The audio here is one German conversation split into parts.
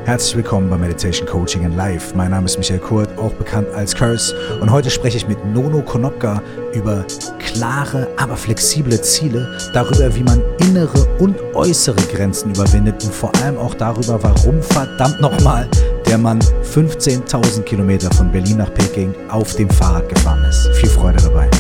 Herzlich willkommen bei Meditation Coaching in Life. Mein Name ist Michael Kurt, auch bekannt als Curse. Und heute spreche ich mit Nono Konopka über klare, aber flexible Ziele, darüber, wie man innere und äußere Grenzen überwindet und vor allem auch darüber, warum verdammt nochmal der Mann 15.000 Kilometer von Berlin nach Peking auf dem Fahrrad gefahren ist. Viel Freude dabei.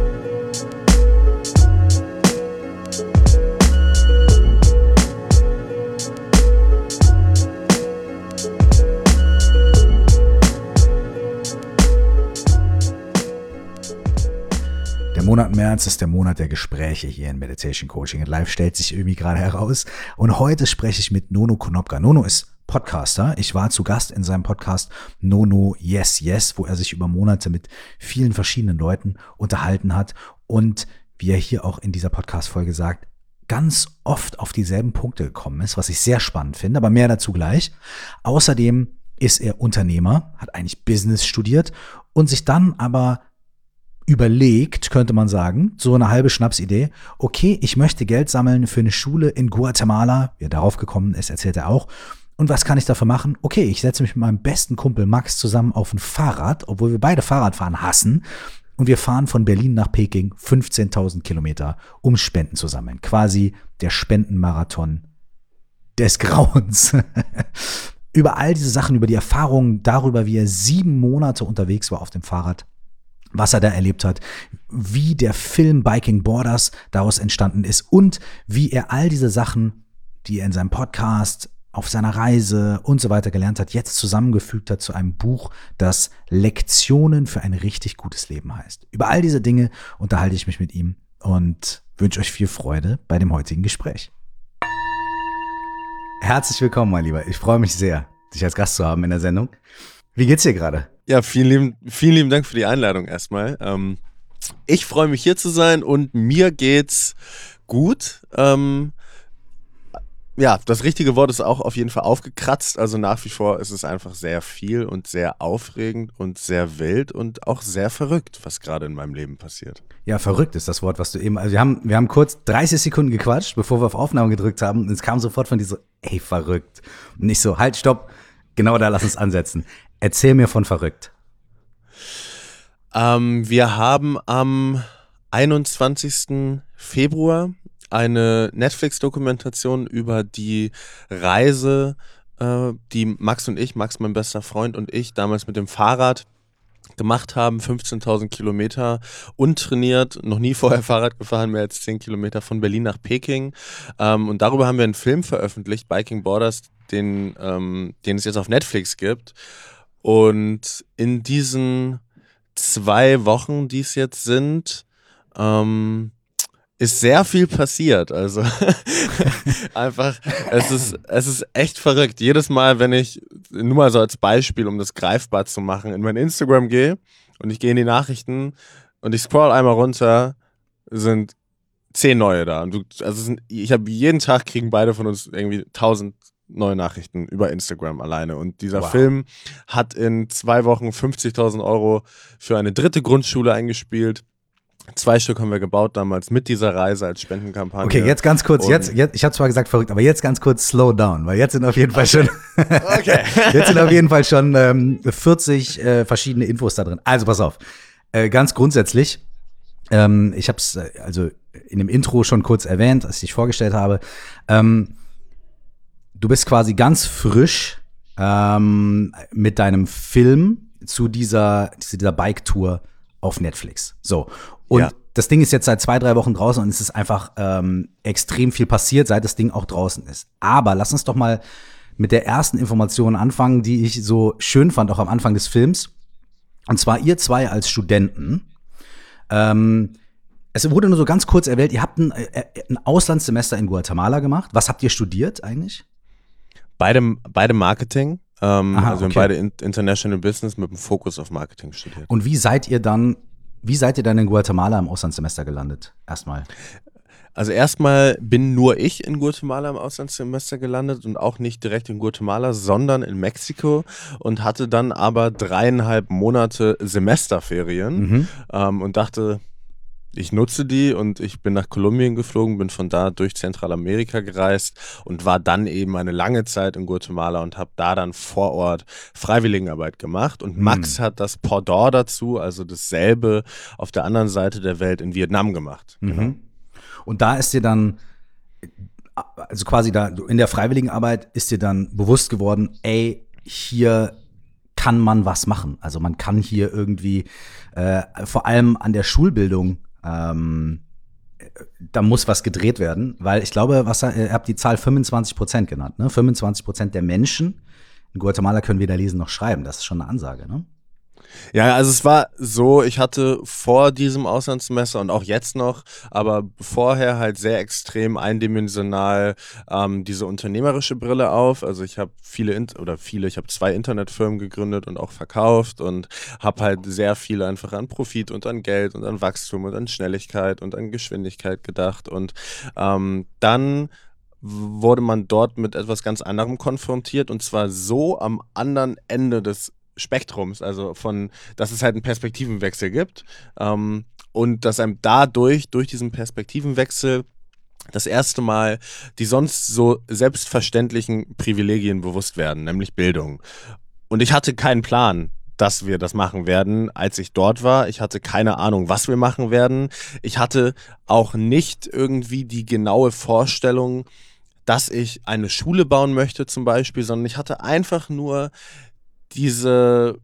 Der Monat März ist der Monat der Gespräche hier in Meditation Coaching and Life, stellt sich irgendwie gerade heraus. Und heute spreche ich mit Nono Konopka. Nono ist Podcaster. Ich war zu Gast in seinem Podcast Nono Yes Yes, wo er sich über Monate mit vielen verschiedenen Leuten unterhalten hat und, wie er hier auch in dieser Podcast-Folge sagt, ganz oft auf dieselben Punkte gekommen ist, was ich sehr spannend finde, aber mehr dazu gleich. Außerdem ist er Unternehmer, hat eigentlich Business studiert und sich dann aber überlegt, könnte man sagen, so eine halbe Schnapsidee, okay, ich möchte Geld sammeln für eine Schule in Guatemala, wie er darauf gekommen ist, erzählt er auch. Und was kann ich dafür machen? Okay, ich setze mich mit meinem besten Kumpel Max zusammen auf ein Fahrrad, obwohl wir beide Fahrradfahren hassen, und wir fahren von Berlin nach Peking 15.000 Kilometer, um Spenden zu sammeln. Quasi der Spendenmarathon des Grauens. Über all diese Sachen, über die Erfahrungen, darüber, wie er 7 Monate unterwegs war auf dem Fahrrad, was er da erlebt hat, wie der Film Biking Borders daraus entstanden ist und wie er all diese Sachen, die er in seinem Podcast, auf seiner Reise und so weiter gelernt hat, jetzt zusammengefügt hat zu einem Buch, das Lektionen für ein richtig gutes Leben heißt. Über all diese Dinge unterhalte ich mich mit ihm und wünsche euch viel Freude bei dem heutigen Gespräch. Herzlich willkommen, mein Lieber. Ich freue mich sehr, dich als Gast zu haben in der Sendung. Wie geht's dir gerade? Ja, vielen lieben Dank für die Einladung erstmal. Ich freue mich hier zu sein und mir geht's gut. Ja, das richtige Wort ist auch auf jeden Fall aufgekratzt. Also nach wie vor ist es einfach sehr viel und sehr aufregend und sehr wild und auch sehr verrückt, was gerade in meinem Leben passiert. Ja, verrückt ist das Wort, was du eben, also wir haben kurz 30 Sekunden gequatscht, bevor wir auf Aufnahme gedrückt haben und es kam sofort von dir so, ey, verrückt. Und ich so, halt, stopp, genau da lass uns ansetzen. Erzähl mir von verrückt. Wir haben am 21. Februar eine Netflix-Dokumentation über die Reise, die Max, mein bester Freund und ich damals mit dem Fahrrad gemacht haben, 15.000 Kilometer, untrainiert, noch nie vorher Fahrrad gefahren, mehr als 10 Kilometer von Berlin nach Peking. Und darüber haben wir einen Film veröffentlicht, Biking Borders, den es jetzt auf Netflix gibt. Und in diesen 2 Wochen, die es jetzt sind, ist sehr viel passiert. Also einfach, es ist echt verrückt. Jedes Mal, wenn ich, nur mal so als Beispiel, um das greifbar zu machen, in mein Instagram gehe und ich gehe in die Nachrichten und ich scroll einmal runter, sind 10 neue da. Und ich habe jeden Tag, kriegen beide von uns irgendwie 1000 neue Nachrichten über Instagram alleine. Und dieser Film hat in 2 Wochen 50.000 Euro für eine 3. Grundschule eingespielt. 2 Stück haben wir gebaut damals mit dieser Reise als Spendenkampagne. Okay, jetzt ganz kurz, jetzt, ich habe zwar gesagt verrückt, aber jetzt ganz kurz slow down, weil jetzt sind auf jeden Fall schon jetzt sind auf jeden Fall schon 40 verschiedene Infos da drin. Also pass auf, ganz grundsätzlich, ich habe es also in dem Intro schon kurz erwähnt, als ich dich vorgestellt habe, du bist quasi ganz frisch mit deinem Film zu dieser Bike-Tour auf Netflix. So. Und das Ding ist jetzt seit 2-3 Wochen draußen und es ist einfach extrem viel passiert, seit das Ding auch draußen ist. Aber lass uns doch mal mit der ersten Information anfangen, die ich so schön fand, auch am Anfang des Films. Und zwar ihr 2 als Studenten. Es wurde nur so ganz kurz erwähnt, ihr habt ein Auslandssemester in Guatemala gemacht. Was habt ihr studiert eigentlich? Beide Marketing. Wir haben beide International Business mit dem Fokus auf Marketing studiert. Und wie seid ihr dann in Guatemala im Auslandssemester gelandet? Erstmal. Also erstmal bin nur ich in Guatemala im Auslandssemester gelandet und auch nicht direkt in Guatemala, sondern in Mexiko und hatte dann aber 3,5 Monate Semesterferien und dachte, ich nutze die und ich bin nach Kolumbien geflogen, bin von da durch Zentralamerika gereist und war dann eben eine lange Zeit in Guatemala und habe da dann vor Ort Freiwilligenarbeit gemacht. Und Max hat das Pendant dazu, also dasselbe auf der anderen Seite der Welt in Vietnam gemacht. Genau. Und da ist dir dann, also quasi da in der Freiwilligenarbeit ist dir dann bewusst geworden, ey, hier kann man was machen. Also man kann hier irgendwie, vor allem an der Schulbildung, da muss was gedreht werden, weil ich glaube, ihr habt die Zahl 25% genannt, ne? 25% der Menschen in Guatemala können weder lesen noch schreiben. Das ist schon eine Ansage, ne? Ja, also es war so, ich hatte vor diesem Auslandssemester und auch jetzt noch, aber vorher halt sehr extrem eindimensional diese unternehmerische Brille auf. Also ich habe ich habe 2 Internetfirmen gegründet und auch verkauft und habe halt sehr viel einfach an Profit und an Geld und an Wachstum und an Schnelligkeit und an Geschwindigkeit gedacht. Und dann wurde man dort mit etwas ganz anderem konfrontiert, und zwar so am anderen Ende des Spektrums, also dass es halt einen Perspektivenwechsel gibt und dass einem durch diesen Perspektivenwechsel das erste Mal die sonst so selbstverständlichen Privilegien bewusst werden, nämlich Bildung. Und ich hatte keinen Plan, dass wir das machen werden, als ich dort war. Ich hatte keine Ahnung, was wir machen werden. Ich hatte auch nicht irgendwie die genaue Vorstellung, dass ich eine Schule bauen möchte zum Beispiel, sondern ich hatte einfach nur diese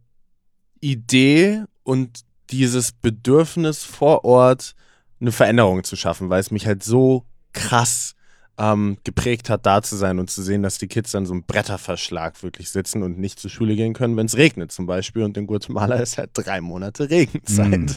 Idee und dieses Bedürfnis vor Ort eine Veränderung zu schaffen, weil es mich halt so krass geprägt hat, da zu sein und zu sehen, dass die Kids dann so einen Bretterverschlag wirklich sitzen und nicht zur Schule gehen können, wenn es regnet zum Beispiel. Und in Guatemala ist halt 3 Monate Regenzeit.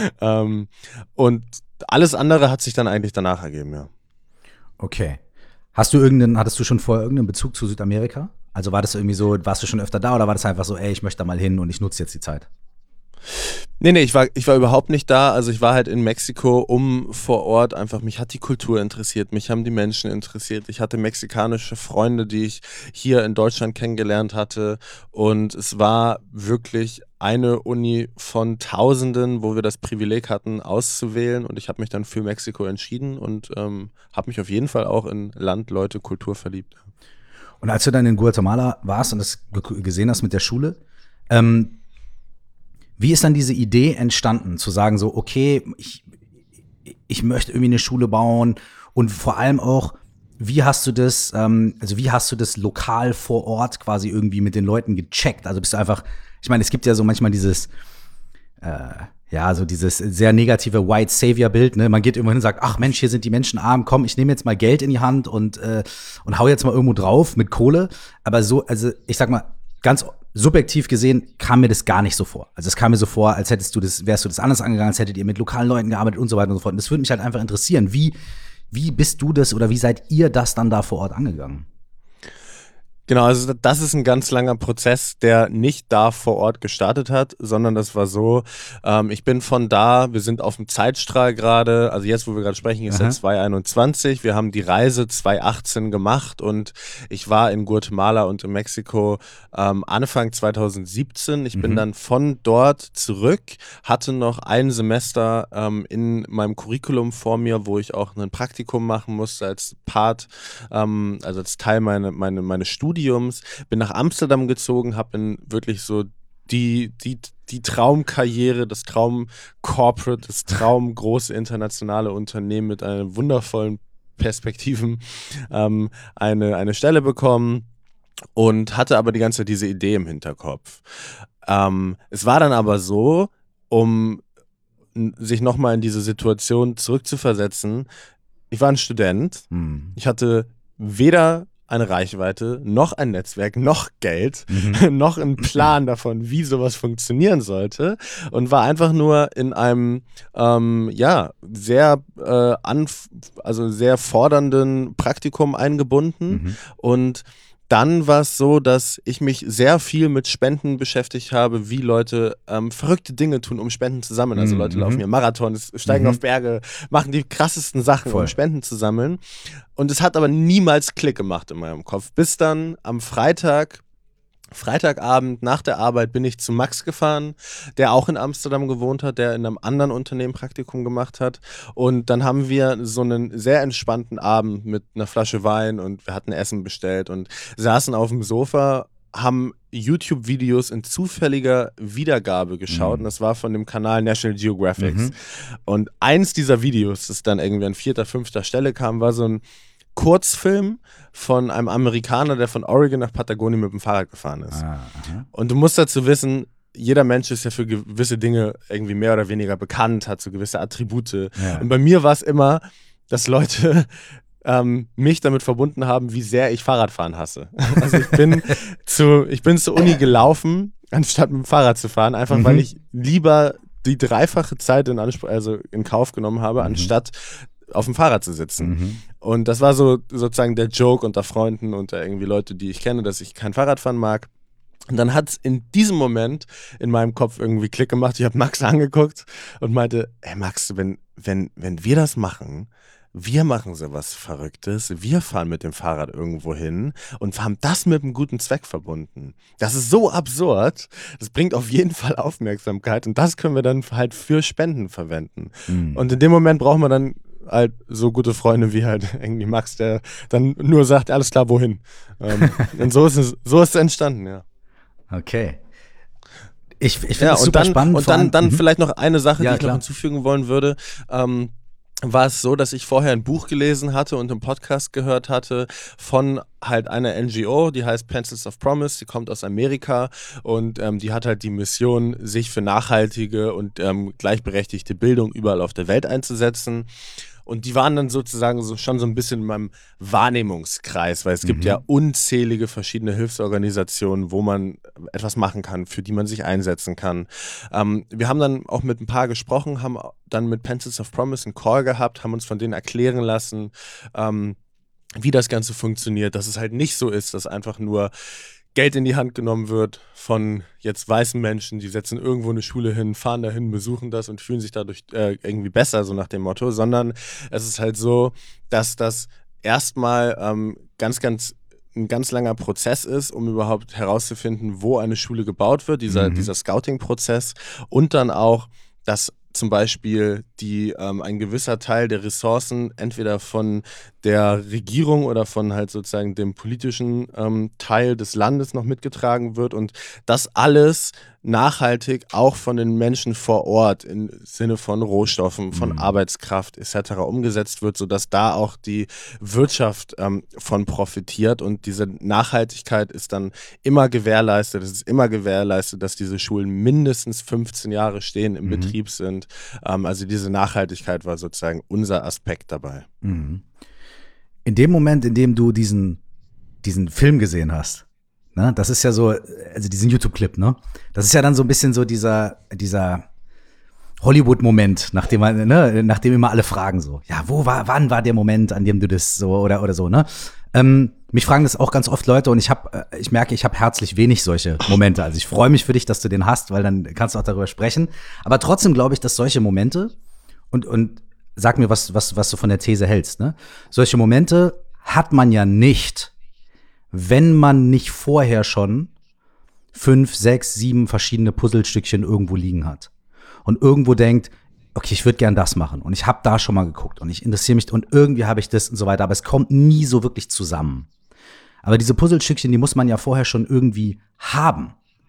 Und alles andere hat sich dann eigentlich danach ergeben, ja. Okay. Hattest du schon vorher irgendeinen Bezug zu Südamerika? Also war das irgendwie so, warst du schon öfter da oder war das einfach so, ey, ich möchte da mal hin und ich nutze jetzt die Zeit? Nee, ich war überhaupt nicht da. Also ich war halt in Mexiko, vor Ort einfach, mich hat die Kultur interessiert, mich haben die Menschen interessiert. Ich hatte mexikanische Freunde, die ich hier in Deutschland kennengelernt hatte. Und es war wirklich eine Uni von Tausenden, wo wir das Privileg hatten, auszuwählen. Und ich habe mich dann für Mexiko entschieden und habe mich auf jeden Fall auch in Land, Leute, Kultur verliebt. Und als du dann in Guatemala warst und das gesehen hast mit der Schule, wie ist dann diese Idee entstanden, zu sagen so, okay, ich möchte irgendwie eine Schule bauen, und vor allem auch, wie hast du das lokal vor Ort quasi irgendwie mit den Leuten gecheckt? Also bist du einfach, ich meine, es gibt ja so manchmal dieses sehr negative White Savior Bild, ne? Man geht irgendwo hin und sagt, ach Mensch, hier sind die Menschen arm, komm, ich nehme jetzt mal Geld in die Hand und hau jetzt mal irgendwo drauf mit Kohle. Aber so, also ich sag mal, ganz subjektiv gesehen kam mir das gar nicht so vor. Also es kam mir so vor, als wärst du das anders angegangen, als hättet ihr mit lokalen Leuten gearbeitet und so weiter und so fort. Und das würde mich halt einfach interessieren. Wie bist du das oder wie seid ihr das dann da vor Ort angegangen? Genau, also das ist ein ganz langer Prozess, der nicht da vor Ort gestartet hat, sondern das war so, ich bin von da, wir sind auf dem Zeitstrahl gerade, also jetzt, wo wir gerade sprechen, ist ja 2021, wir haben die Reise 2018 gemacht und ich war in Guatemala und in Mexiko Anfang 2017. Ich bin dann von dort zurück, hatte noch ein Semester in meinem Curriculum vor mir, wo ich auch ein Praktikum machen musste als Part, also als Teil meines Studiums, bin nach Amsterdam gezogen, habe in wirklich so die Traumkarriere, das Traum-Corporate, das Traum-große internationale Unternehmen mit einem wundervollen Perspektiven eine Stelle bekommen und hatte aber die ganze Zeit diese Idee im Hinterkopf. Es war dann aber so, um sich nochmal in diese Situation zurückzuversetzen, ich war ein Student, ich hatte weder eine Reichweite, noch ein Netzwerk, noch Geld, noch einen Plan davon, wie sowas funktionieren sollte, und war einfach nur in einem sehr fordernden Praktikum eingebunden. Und dann war es so, dass ich mich sehr viel mit Spenden beschäftigt habe, wie Leute verrückte Dinge tun, um Spenden zu sammeln. Also Leute laufen hier Marathons, steigen auf Berge, machen die krassesten Sachen, um Spenden zu sammeln. Und es hat aber niemals Klick gemacht in meinem Kopf. Bis dann am Freitag Freitagabend nach der Arbeit bin ich zu Max gefahren, der auch in Amsterdam gewohnt hat, der in einem anderen Unternehmen Praktikum gemacht hat. Und dann haben wir so einen sehr entspannten Abend mit einer Flasche Wein und wir hatten Essen bestellt und saßen auf dem Sofa, haben YouTube-Videos in zufälliger Wiedergabe geschaut. Und das war von dem Kanal National Geographic. Und eins dieser Videos, das dann irgendwie an 4., 5. Stelle kam, war so ein Kurzfilm von einem Amerikaner, der von Oregon nach Patagonien mit dem Fahrrad gefahren ist. Und du musst dazu wissen, jeder Mensch ist ja für gewisse Dinge irgendwie mehr oder weniger bekannt, hat so gewisse Attribute. Ja. Und bei mir war es immer, dass Leute mich damit verbunden haben, wie sehr ich Fahrradfahren hasse. Also ich bin zur Uni gelaufen, anstatt mit dem Fahrrad zu fahren, einfach weil ich lieber die 3-fache Zeit in Kauf genommen habe, anstatt auf dem Fahrrad zu sitzen. Und das war so sozusagen der Joke unter Freunden, unter irgendwie Leute, die ich kenne, dass ich kein Fahrradfahren mag. Und dann hat es in diesem Moment in meinem Kopf irgendwie Klick gemacht. Ich habe Max angeguckt und meinte, hey Max, wenn wir das machen, wir machen so was Verrücktes, wir fahren mit dem Fahrrad irgendwo hin und haben das mit einem guten Zweck verbunden. Das ist so absurd, das bringt auf jeden Fall Aufmerksamkeit und das können wir dann halt für Spenden verwenden. Und in dem Moment braucht man dann halt so gute Freunde wie halt irgendwie Max, der dann nur sagt, alles klar, wohin? Und so ist es entstanden, ja. Okay. Ich finde es super spannend. Und dann vielleicht noch eine Sache, die ich noch hinzufügen wollen würde. War es so, dass ich vorher ein Buch gelesen hatte und einen Podcast gehört hatte von halt einer NGO, die heißt Pencils of Promise, die kommt aus Amerika und die hat halt die Mission, sich für nachhaltige und gleichberechtigte Bildung überall auf der Welt einzusetzen. Und die waren dann sozusagen schon so ein bisschen in meinem Wahrnehmungskreis, weil es gibt ja unzählige verschiedene Hilfsorganisationen, wo man etwas machen kann, für die man sich einsetzen kann. Wir haben dann auch mit ein paar gesprochen, haben dann mit Pencils of Promise einen Call gehabt, haben uns von denen erklären lassen, wie das Ganze funktioniert, dass es halt nicht so ist, dass einfach nur Geld in die Hand genommen wird von jetzt weißen Menschen, die setzen irgendwo eine Schule hin, fahren dahin, besuchen das und fühlen sich dadurch irgendwie besser, so nach dem Motto, sondern es ist halt so, dass das erstmal ein ganz langer Prozess ist, um überhaupt herauszufinden, wo eine Schule gebaut wird, dieser Scouting-Prozess und dann auch, dass zum Beispiel ein gewisser Teil der Ressourcen entweder von der Regierung oder von halt sozusagen dem politischen Teil des Landes noch mitgetragen wird und das alles nachhaltig auch von den Menschen vor Ort im Sinne von Rohstoffen, von Arbeitskraft etc. umgesetzt wird, sodass da auch die Wirtschaft von profitiert und diese Nachhaltigkeit ist dann immer gewährleistet. Es ist immer gewährleistet, dass diese Schulen mindestens 15 Jahre stehen, im Betrieb sind. Also diese Nachhaltigkeit war sozusagen unser Aspekt dabei. In dem Moment, in dem du diesen Film gesehen hast, ne, das ist ja so, also diesen YouTube-Clip, ne, das ist ja dann so ein bisschen so dieser Hollywood-Moment, nachdem immer alle fragen so, ja, wann war der Moment, an dem du das so oder so, ne? Mich fragen das auch ganz oft Leute und ich merke, ich habe herzlich wenig solche Momente. Also ich freue mich für dich, dass du den hast, weil dann kannst du auch darüber sprechen. Aber trotzdem glaube ich, dass solche Momente und sag mir, was du von der These hältst, ne? Solche Momente hat man ja nicht, wenn man nicht vorher schon 5, 6, 7 verschiedene Puzzlestückchen irgendwo liegen hat. Und irgendwo denkt, okay, ich würde gern das machen. Und ich habe da schon mal geguckt und ich interessiere mich und irgendwie habe ich das und so weiter. Aber es kommt nie so wirklich zusammen. Aber diese Puzzlestückchen, die muss man ja vorher schon irgendwie haben.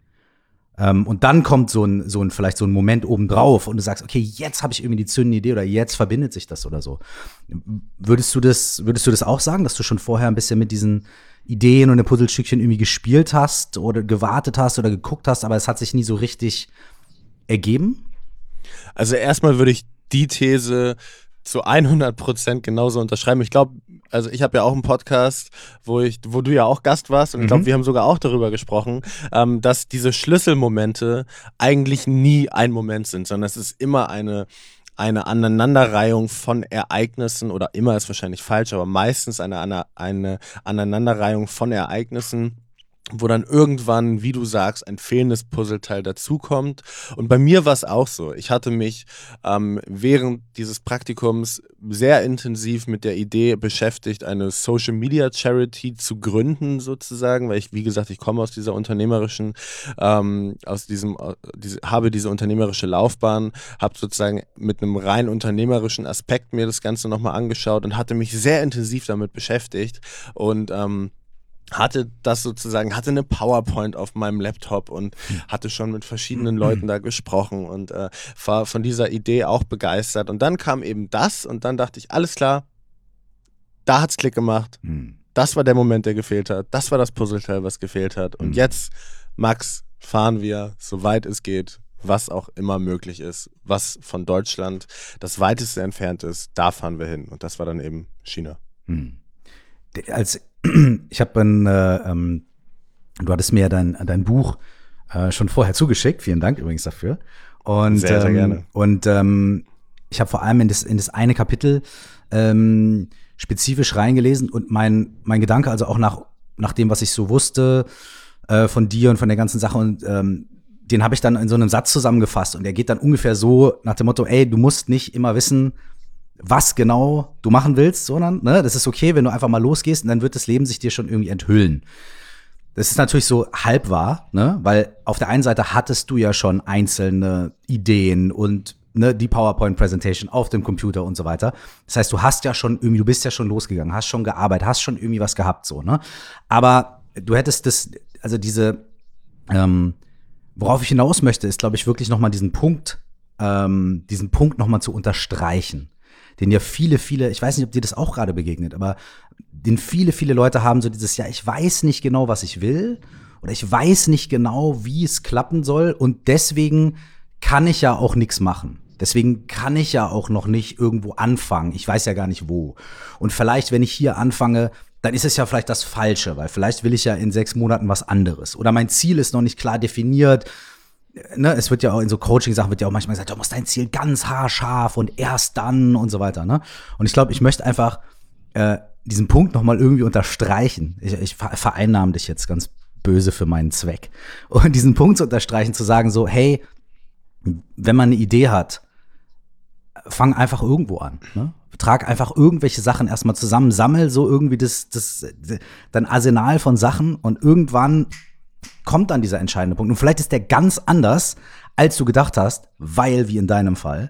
Und dann kommt vielleicht so ein Moment obendrauf und du sagst, okay, jetzt habe ich irgendwie die zündende Idee oder jetzt verbindet sich das oder so. Würdest du das auch sagen, dass du schon vorher ein bisschen mit diesen Ideen und den Puzzlestückchen irgendwie gespielt hast oder gewartet hast oder geguckt hast, aber es hat sich nie so richtig ergeben? Also erstmal würde ich die These zu 100% genauso unterschreiben. Ich glaube, also ich habe ja auch einen Podcast, wo du ja auch Gast warst und ich glaube, wir haben sogar auch darüber gesprochen, dass diese Schlüsselmomente eigentlich nie ein Moment sind, sondern es ist immer eine Aneinanderreihung von Ereignissen oder immer ist wahrscheinlich falsch, aber meistens eine Aneinanderreihung von Ereignissen, wo dann irgendwann, wie du sagst, ein fehlendes Puzzleteil dazukommt. Und bei mir war es auch so. Ich hatte mich während dieses Praktikums sehr intensiv mit der Idee beschäftigt, eine Social Media Charity zu gründen sozusagen, weil ich, wie gesagt, ich komme aus dieser unternehmerischen, habe diese unternehmerische Laufbahn, habe sozusagen mit einem rein unternehmerischen Aspekt mir das Ganze nochmal angeschaut und hatte mich sehr intensiv damit beschäftigt und hatte eine PowerPoint auf meinem Laptop und hatte schon mit verschiedenen Leuten da gesprochen und war von dieser Idee auch begeistert. Und dann kam eben das und dann dachte ich, alles klar, da hat's Klick gemacht. Das war der Moment, der gefehlt hat. Das war das Puzzleteil, was gefehlt hat. Und jetzt, Max, fahren wir, soweit es geht, was auch immer möglich ist, was von Deutschland das weiteste entfernt ist, da fahren wir hin. Und das war dann eben China. Ich habe du hattest mir ja dein Buch schon vorher zugeschickt. Vielen Dank übrigens dafür. Und, sehr, sehr gerne. Und ich habe vor allem in das eine Kapitel spezifisch reingelesen und mein Gedanke, also auch nach dem, was ich so wusste von dir und von der ganzen Sache und den habe ich dann in so einem Satz zusammengefasst und der geht dann ungefähr so nach dem Motto, ey, du musst nicht immer wissen, was genau du machen willst, sondern das ist okay, wenn du einfach mal losgehst und dann wird das Leben sich dir schon irgendwie enthüllen. Das ist natürlich so halb wahr, weil auf der einen Seite hattest du ja schon einzelne Ideen und die PowerPoint-Präsentation auf dem Computer und so weiter. Das heißt, du bist ja schon losgegangen, hast schon gearbeitet, hast schon irgendwie was gehabt, so, Aber du hättest worauf ich hinaus möchte, ist, glaube ich, wirklich nochmal diesen Punkt nochmal zu unterstreichen. Den ja viele, ich weiß nicht, ob dir das auch gerade begegnet, aber den viele Leute haben so dieses, ja, ich weiß nicht genau, was ich will oder ich weiß nicht genau, wie es klappen soll und deswegen kann ich ja auch nichts machen. Deswegen kann ich ja auch noch nicht irgendwo anfangen. Ich weiß ja gar nicht wo. Und vielleicht, wenn ich hier anfange, dann ist es ja vielleicht das Falsche, weil vielleicht will ich ja in 6 Monaten was anderes. Oder mein Ziel ist noch nicht klar definiert. Es wird ja auch in so Coaching-Sachen wird ja auch manchmal gesagt, du musst dein Ziel ganz haarscharf und erst dann und so weiter. Und ich glaube, ich möchte einfach diesen Punkt nochmal irgendwie unterstreichen. Ich vereinnahme dich jetzt ganz böse für meinen Zweck. Und diesen Punkt zu unterstreichen, zu sagen so, hey, wenn man eine Idee hat, fang einfach irgendwo an. Trag einfach irgendwelche Sachen erstmal zusammen, sammel so irgendwie dein Arsenal von Sachen und irgendwann kommt dann dieser entscheidende Punkt. Und vielleicht ist der ganz anders, als du gedacht hast, weil, wie in deinem Fall,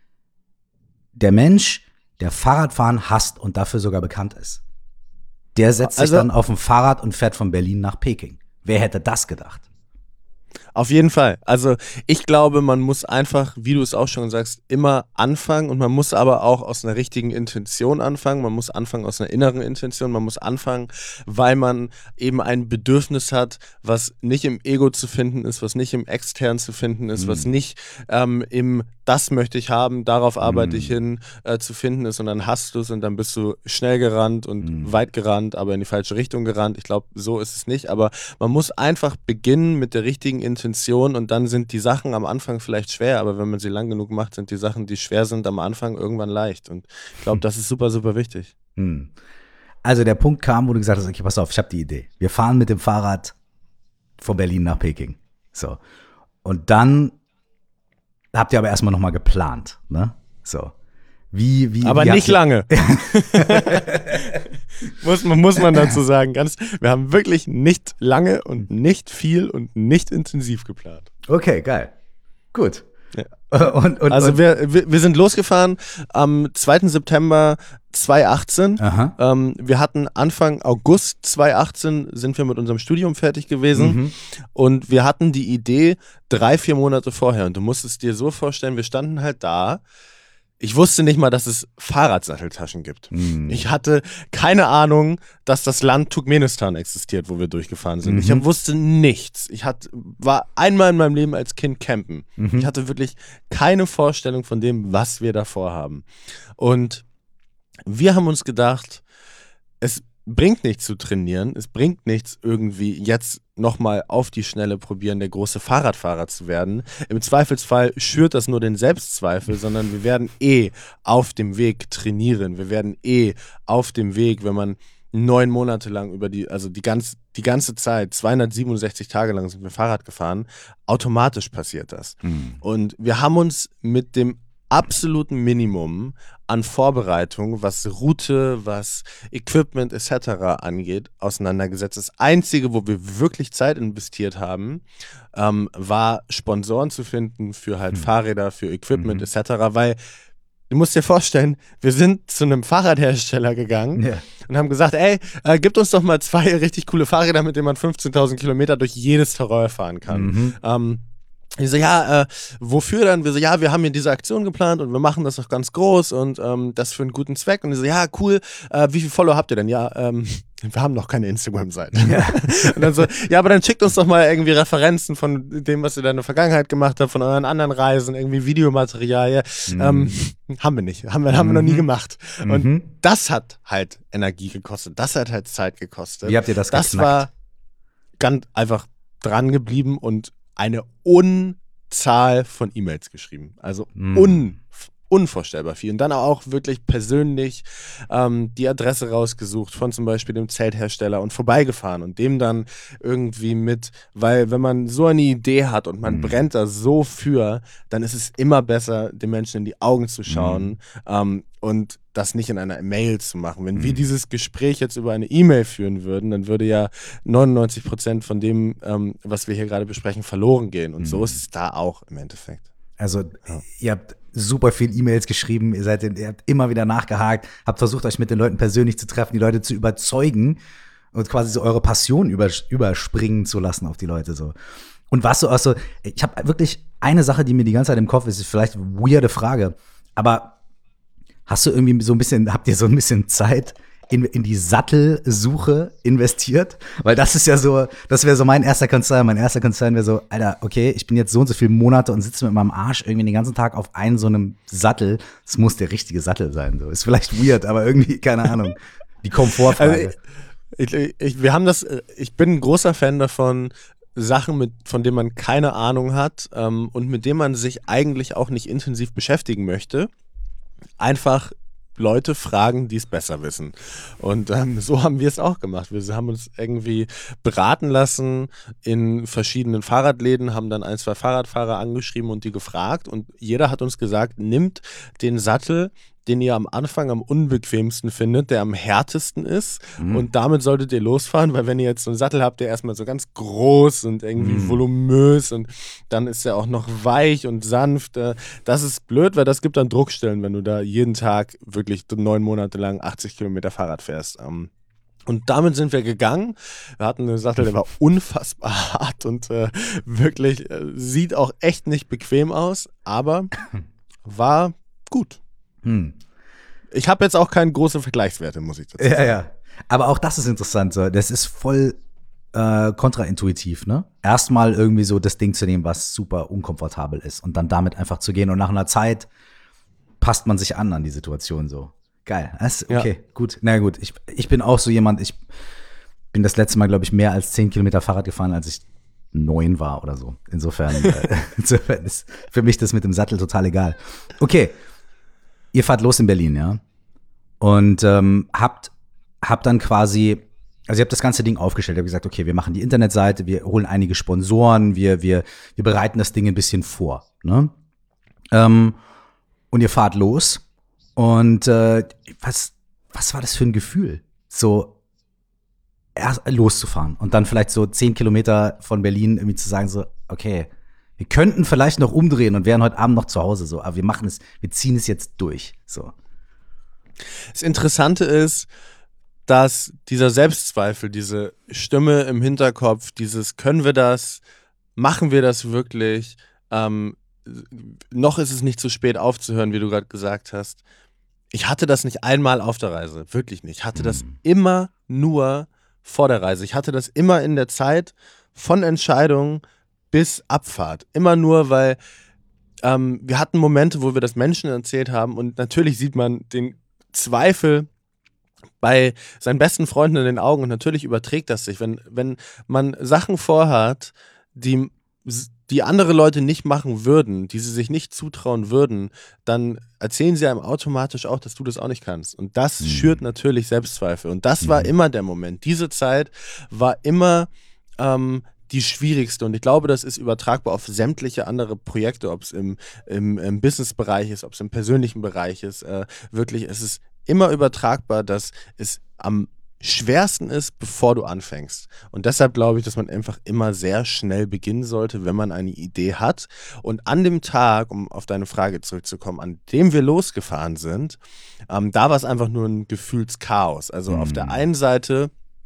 der Mensch, der Fahrradfahren hasst und dafür sogar bekannt ist, der setzt sich dann auf ein Fahrrad und fährt von Berlin nach Peking. Wer hätte das gedacht? Auf jeden Fall. Also ich glaube, man muss einfach, wie du es auch schon sagst, immer anfangen und man muss aber auch aus einer richtigen Intention anfangen. Man muss anfangen aus einer inneren Intention. Man muss anfangen, weil man eben ein Bedürfnis hat, was nicht im Ego zu finden ist, was nicht im Extern zu finden ist, was nicht im das möchte ich haben, darauf arbeite ich hin, zu finden ist und dann hast du es und dann bist du schnell gerannt und weit gerannt, aber in die falsche Richtung gerannt. Ich glaube, so ist es nicht, aber man muss einfach beginnen mit der richtigen Intention und dann sind die Sachen am Anfang vielleicht schwer, aber wenn man sie lang genug macht, sind die Sachen, die schwer sind, am Anfang irgendwann leicht und ich glaube, das ist super, super wichtig. Also der Punkt kam, wo du gesagt hast, okay, pass auf, ich habe die Idee. Wir fahren mit dem Fahrrad von Berlin nach Peking. So. Und dann habt ihr aber erstmal nochmal geplant, So. Wie aber nicht lange. muss man dazu sagen. Wir haben wirklich nicht lange und nicht viel und nicht intensiv geplant. Okay, geil. Gut. Ja. Also wir sind losgefahren am 2. September 2018. Wir hatten Anfang August 2018 sind wir mit unserem Studium fertig gewesen und wir hatten die Idee 3-4 Monate vorher und du musst es dir so vorstellen, wir standen halt da. Ich wusste nicht mal, dass es Fahrradsatteltaschen gibt. Ich hatte keine Ahnung, dass das Land Turkmenistan existiert, wo wir durchgefahren sind. Ich wusste nichts. War einmal in meinem Leben als Kind campen. Ich hatte wirklich keine Vorstellung von dem, was wir da vorhaben. Und wir haben uns gedacht, es bringt nichts zu trainieren, es bringt nichts irgendwie jetzt nochmal auf die Schnelle probieren, der große Fahrradfahrer zu werden. Im Zweifelsfall schürt das nur den Selbstzweifel, sondern wir werden auf dem Weg trainieren. Wir werden auf dem Weg, wenn man 9 Monate lang also die ganze Zeit, 267 Tage lang sind wir Fahrrad gefahren, automatisch passiert das. Und wir haben uns mit dem absoluten Minimum an Vorbereitung, was Route, was Equipment etc. angeht, auseinandergesetzt. Das Einzige, wo wir wirklich Zeit investiert haben, war Sponsoren zu finden für halt Fahrräder, für Equipment etc., weil du musst dir vorstellen, wir sind zu einem Fahrradhersteller gegangen und haben gesagt, ey, gib uns doch mal 2 richtig coole Fahrräder, mit denen man 15.000 Kilometer durch jedes Terrain fahren kann. Ich so, ja, wofür dann? Wir so, ja, wir haben hier diese Aktion geplant und wir machen das noch ganz groß und das für einen guten Zweck. Und ich so, ja, cool, wie viele Follower habt ihr denn? Ja, wir haben noch keine Instagram-Seite. Ja. Und dann so, ja, aber dann schickt uns doch mal irgendwie Referenzen von dem, was ihr da in der Vergangenheit gemacht habt, von euren anderen Reisen, irgendwie Videomaterial. Haben wir nicht, haben wir noch nie gemacht. Und das hat halt Energie gekostet, das hat halt Zeit gekostet. Wie habt ihr das geknackt? Das war ganz einfach dran geblieben und eine Unzahl von E-Mails geschrieben. Also unvorstellbar viel. Und dann auch wirklich persönlich die Adresse rausgesucht von zum Beispiel dem Zelthersteller und vorbeigefahren und dem dann irgendwie weil wenn man so eine Idee hat und man brennt da so für, dann ist es immer besser, den Menschen in die Augen zu schauen und das nicht in einer Mail zu machen. Wenn wir dieses Gespräch jetzt über eine E-Mail führen würden, dann würde ja 99% von dem, was wir hier gerade besprechen, verloren gehen. Und so ist es da auch im Endeffekt. Also ihr habt super viel E-Mails geschrieben, ihr habt immer wieder nachgehakt, habt versucht, euch mit den Leuten persönlich zu treffen, die Leute zu überzeugen und quasi so eure Passion überspringen zu lassen auf die Leute so. Und was so auch so, ich habe wirklich eine Sache, die mir die ganze Zeit im Kopf ist vielleicht eine weirde Frage, aber habt ihr so ein bisschen Zeit in die Sattelsuche investiert? Weil das ist ja so, das wäre so mein erster Konzern. Mein erster Konzern wäre so, Alter, okay, ich bin jetzt so und so viele Monate und sitze mit meinem Arsch irgendwie den ganzen Tag auf so einem Sattel. Das muss der richtige Sattel sein. So. Ist vielleicht weird, aber irgendwie, keine Ahnung. Die Komfortfrage. Also ich bin ein großer Fan davon, Sachen, von denen man keine Ahnung hat und mit denen man sich eigentlich auch nicht intensiv beschäftigen möchte, einfach Leute fragen, die es besser wissen. Und so haben wir es auch gemacht. Wir haben uns irgendwie beraten lassen in verschiedenen Fahrradläden, haben dann 1, 2 Fahrradfahrer angeschrieben und die gefragt. Und jeder hat uns gesagt, nimmt den Sattel, den ihr am Anfang am unbequemsten findet, der am härtesten ist. Und damit solltet ihr losfahren, weil wenn ihr jetzt so einen Sattel habt, der erstmal so ganz groß und irgendwie voluminös und dann ist er auch noch weich und sanft, das ist blöd, weil das gibt dann Druckstellen, wenn du da jeden Tag wirklich 9 Monate lang 80 Kilometer Fahrrad fährst. Und damit sind wir gegangen. Wir hatten einen Sattel, der war unfassbar hart und wirklich sieht auch echt nicht bequem aus, aber war gut. Ich habe jetzt auch keine großen Vergleichswerte, muss ich dazu sagen. Ja. Aber auch das ist interessant. So. Das ist voll kontraintuitiv, ne? Erstmal irgendwie so das Ding zu nehmen, was super unkomfortabel ist und dann damit einfach zu gehen. Und nach einer Zeit passt man sich an die Situation so. Geil. Okay, gut. Na gut, ich bin auch so jemand, ich bin das letzte Mal, glaube ich, mehr als 10 Kilometer Fahrrad gefahren, als ich 9 war oder so. Insofern ist für mich das mit dem Sattel total egal. Okay. Ihr fahrt los in Berlin, ja? Und habt dann quasi, also ihr habt das ganze Ding aufgestellt, ihr habt gesagt, okay, wir machen die Internetseite, wir holen einige Sponsoren, wir bereiten das Ding ein bisschen vor, ne? Und ihr fahrt los und was war das für ein Gefühl, so erst loszufahren und dann vielleicht so 10 Kilometer von Berlin irgendwie zu sagen so, okay, wir könnten vielleicht noch umdrehen und wären heute Abend noch zu Hause, so, aber wir ziehen es jetzt durch, so. Das Interessante ist, dass dieser Selbstzweifel, diese Stimme im Hinterkopf, können wir das, machen wir das wirklich, noch ist es nicht zu spät aufzuhören, wie du gerade gesagt hast. Ich hatte das nicht einmal auf der Reise, wirklich nicht. Ich hatte das immer nur vor der Reise. Ich hatte das immer in der Zeit von Entscheidung bis Abfahrt. Immer nur, weil wir hatten Momente, wo wir das Menschen erzählt haben und natürlich sieht man den Zweifel bei seinen besten Freunden in den Augen und natürlich überträgt das sich. Wenn man Sachen vorhat, die die andere Leute nicht machen würden, die sie sich nicht zutrauen würden, dann erzählen sie einem automatisch auch, dass du das auch nicht kannst. Und das schürt natürlich Selbstzweifel. Und das war immer der Moment. Diese Zeit war immer die schwierigste. Und ich glaube, das ist übertragbar auf sämtliche andere Projekte, ob es im Business-Bereich ist, ob es im persönlichen Bereich ist. Wirklich, es ist immer übertragbar, dass es am schwersten ist, bevor du anfängst. Und deshalb glaube ich, dass man einfach immer sehr schnell beginnen sollte, wenn man eine Idee hat. Und an dem Tag, um auf deine Frage zurückzukommen, an dem wir losgefahren sind, da war es einfach nur ein Gefühlschaos. Also auf der einen Seite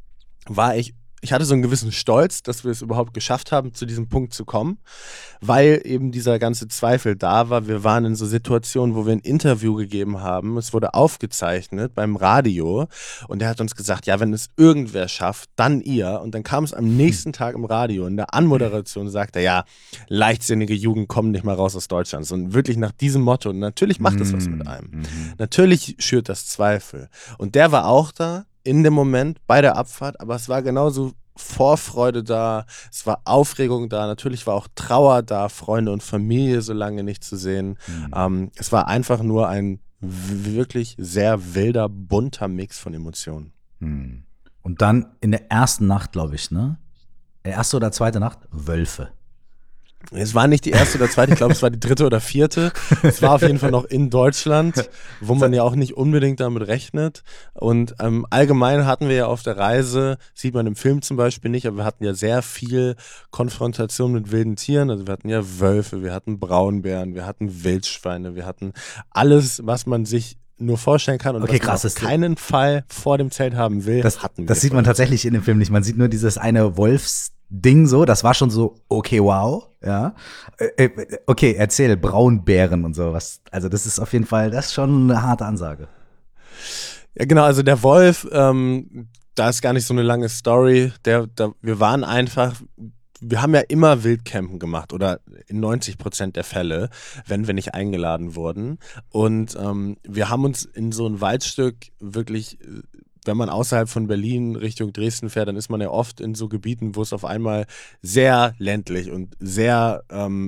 ich hatte so einen gewissen Stolz, dass wir es überhaupt geschafft haben, zu diesem Punkt zu kommen, weil eben dieser ganze Zweifel da war. Wir waren in so Situationen, wo wir ein Interview gegeben haben. Es wurde aufgezeichnet beim Radio und er hat uns gesagt, ja, wenn es irgendwer schafft, dann ihr. Und dann kam es am nächsten Tag im Radio. In der Anmoderation sagte er, ja, leichtsinnige Jugend kommen nicht mal raus aus Deutschland. Und wirklich nach diesem Motto. Und natürlich macht das was mit einem. Natürlich schürt das Zweifel. Und der war auch da. In dem Moment, bei der Abfahrt, aber es war genauso Vorfreude da, es war Aufregung da, natürlich war auch Trauer da, Freunde und Familie so lange nicht zu sehen. Es war einfach nur ein wirklich sehr wilder, bunter Mix von Emotionen. Und dann in der ersten Nacht, glaube ich, ne? Erste oder zweite Nacht, Wölfe. Es war nicht die erste oder zweite, ich glaube, es war die dritte oder vierte. Es war auf jeden Fall noch in Deutschland, wo man ja auch nicht unbedingt damit rechnet. Und allgemein hatten wir ja auf der Reise, sieht man im Film zum Beispiel nicht, aber wir hatten ja sehr viel Konfrontation mit wilden Tieren. Also wir hatten ja Wölfe, wir hatten Braunbären, wir hatten Wildschweine, wir hatten alles, was man sich nur vorstellen kann und okay, was man auf keinen Fall vor dem Zelt haben will, hatten wir. Das sieht man tatsächlich in dem Film nicht. Man sieht nur dieses eine Wolfsding so, das war schon so, okay, wow, ja. Okay, erzähl, Braunbären und sowas. Also das ist auf jeden Fall, das ist schon eine harte Ansage. Ja, genau, also der Wolf, da ist gar nicht so eine lange Story. Wir waren einfach, wir haben ja immer Wildcampen gemacht oder in 90% der Fälle, wenn wir nicht eingeladen wurden. Und wir haben uns in so ein Waldstück wirklich, wenn man außerhalb von Berlin Richtung Dresden fährt, dann ist man ja oft in so Gebieten, wo es auf einmal sehr ländlich und sehr,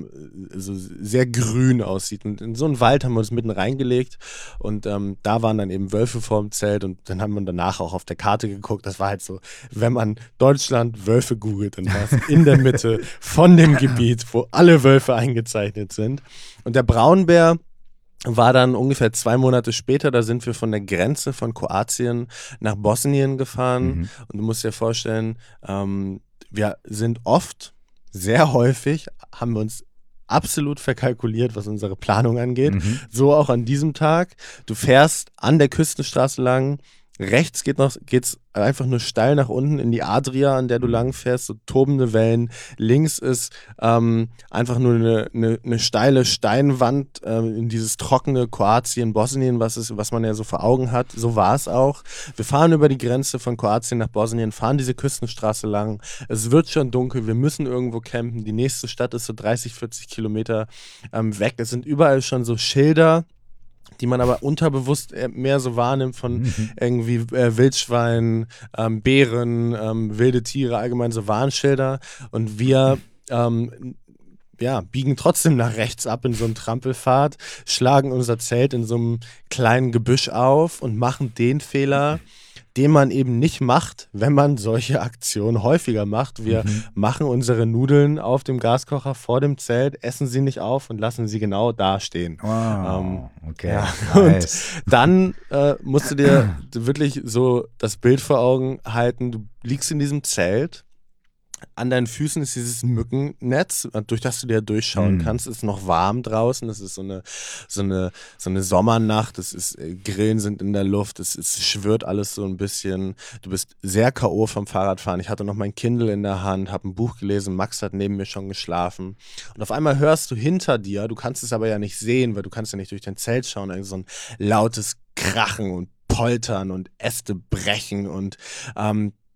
sehr grün aussieht. Und in so einen Wald haben wir uns mitten reingelegt und da waren dann eben Wölfe vorm Zelt und dann haben wir danach auch auf der Karte geguckt. Das war halt so, wenn man Deutschland Wölfe googelt, dann war es in der Mitte von dem Gebiet, wo alle Wölfe eingezeichnet sind. Und der Braunbär war dann ungefähr 2 Monate später, da sind wir von der Grenze von Kroatien nach Bosnien gefahren. Und du musst dir vorstellen, wir sind oft, sehr häufig, haben wir uns absolut verkalkuliert, was unsere Planung angeht. So auch an diesem Tag. Du fährst an der Küstenstraße lang, rechts geht's einfach nur steil nach unten in die Adria, an der du lang fährst, so tobende Wellen. Links ist einfach nur eine steile Steinwand in dieses trockene Kroatien, Bosnien, was man ja so vor Augen hat. So war es auch. Wir fahren über die Grenze von Kroatien nach Bosnien, fahren diese Küstenstraße lang. Es wird schon dunkel, wir müssen irgendwo campen. Die nächste Stadt ist so 30, 40 Kilometer weg. Es sind überall schon so Schilder, die man aber unterbewusst mehr so wahrnimmt von irgendwie Wildschweinen, Bären, wilde Tiere, allgemein so Warnschilder. Und wir biegen trotzdem nach rechts ab in so einen Trampelpfad, schlagen unser Zelt in so einem kleinen Gebüsch auf und machen den Fehler, den man eben nicht macht, wenn man solche Aktionen häufiger macht. Wir machen unsere Nudeln auf dem Gaskocher vor dem Zelt, essen sie nicht auf und lassen sie genau da stehen. Wow, okay. Ja. Nice. Und dann musst du dir wirklich so das Bild vor Augen halten, du liegst in diesem Zelt, an deinen Füßen ist dieses Mückennetz, durch das du dir durchschauen kannst. Es ist noch warm draußen. Es ist so eine Sommernacht. Es ist Grillen sind in der Luft. Es schwirrt alles so ein bisschen. Du bist sehr K.O. vom Fahrradfahren. Ich hatte noch mein Kindle in der Hand, habe ein Buch gelesen. Max hat neben mir schon geschlafen. Und auf einmal hörst du hinter dir, du kannst es aber ja nicht sehen, weil du kannst ja nicht durch dein Zelt schauen, so ein lautes Krachen und Poltern und Äste brechen und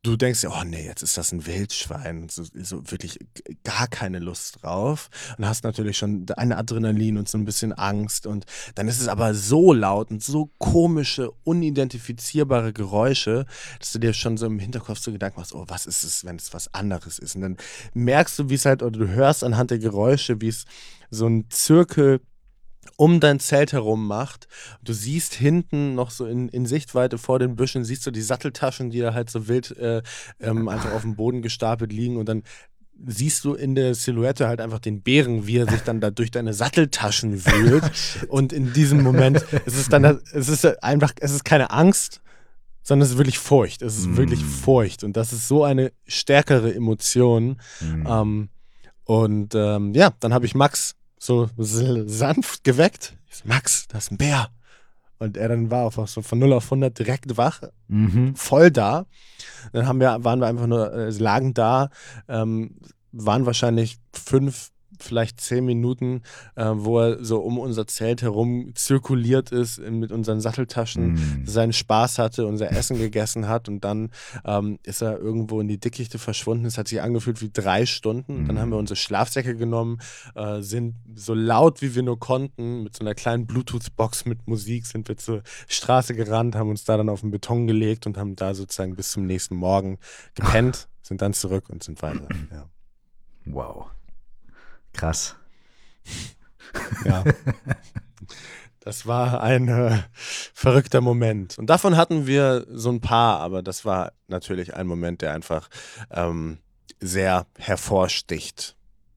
du denkst dir, oh nee, jetzt ist das ein Wildschwein, so wirklich gar keine Lust drauf und hast natürlich schon ein Adrenalin und so ein bisschen Angst und dann ist es aber so laut und so komische, unidentifizierbare Geräusche, dass du dir schon so im Hinterkopf so Gedanken machst, oh, was ist es, wenn es was anderes ist? Und dann merkst du, wie es halt, oder du hörst anhand der Geräusche, wie es so ein Zirkel um dein Zelt herum macht. Du siehst hinten noch so in Sichtweite vor den Büschen, siehst du die Satteltaschen, die da halt so wild einfach auf dem Boden gestapelt liegen und dann siehst du in der Silhouette halt einfach den Bären, wie er sich dann da durch deine Satteltaschen wühlt. Und in diesem Moment es ist keine Angst, sondern es ist wirklich Furcht. Es ist wirklich Furcht. Und das ist so eine stärkere Emotion. Ja, dann habe ich Max so sanft geweckt. Ich so, Max, da ist ein Bär. Und er dann war einfach so von 0 auf 100 direkt wach, voll da. Dann waren wir einfach nur, lagen da, waren wahrscheinlich 5, vielleicht 10 Minuten, wo er so um unser Zelt herum zirkuliert ist mit unseren Satteltaschen, seinen Spaß hatte, unser Essen gegessen hat und dann ist er irgendwo in die Dickichte verschwunden. Es hat sich angefühlt wie 3 Stunden. Dann haben wir unsere Schlafsäcke genommen, sind so laut wie wir nur konnten, mit so einer kleinen Bluetooth-Box mit Musik sind wir zur Straße gerannt, haben uns da dann auf den Beton gelegt und haben da sozusagen bis zum nächsten Morgen gepennt, sind dann zurück und sind weiter. Ja. Wow. Krass. Ja. Das war ein verrückter Moment. Und davon hatten wir so ein paar, aber das war natürlich ein Moment, der einfach sehr hervorsticht.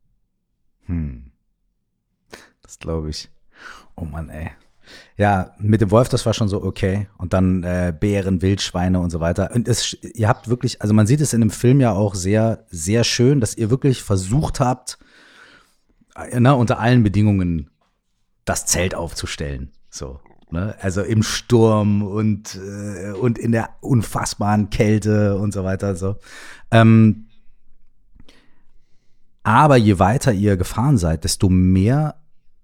Das glaube ich. Oh Mann, ey. Ja, mit dem Wolf, das war schon so okay. Und dann Bären, Wildschweine und so weiter. Und ihr habt wirklich, also man sieht es in dem Film ja auch sehr, sehr schön, dass ihr wirklich versucht habt, unter allen Bedingungen das Zelt aufzustellen. So, ne? Also im Sturm und in der unfassbaren Kälte und so weiter. So. Aber je weiter ihr gefahren seid, desto mehr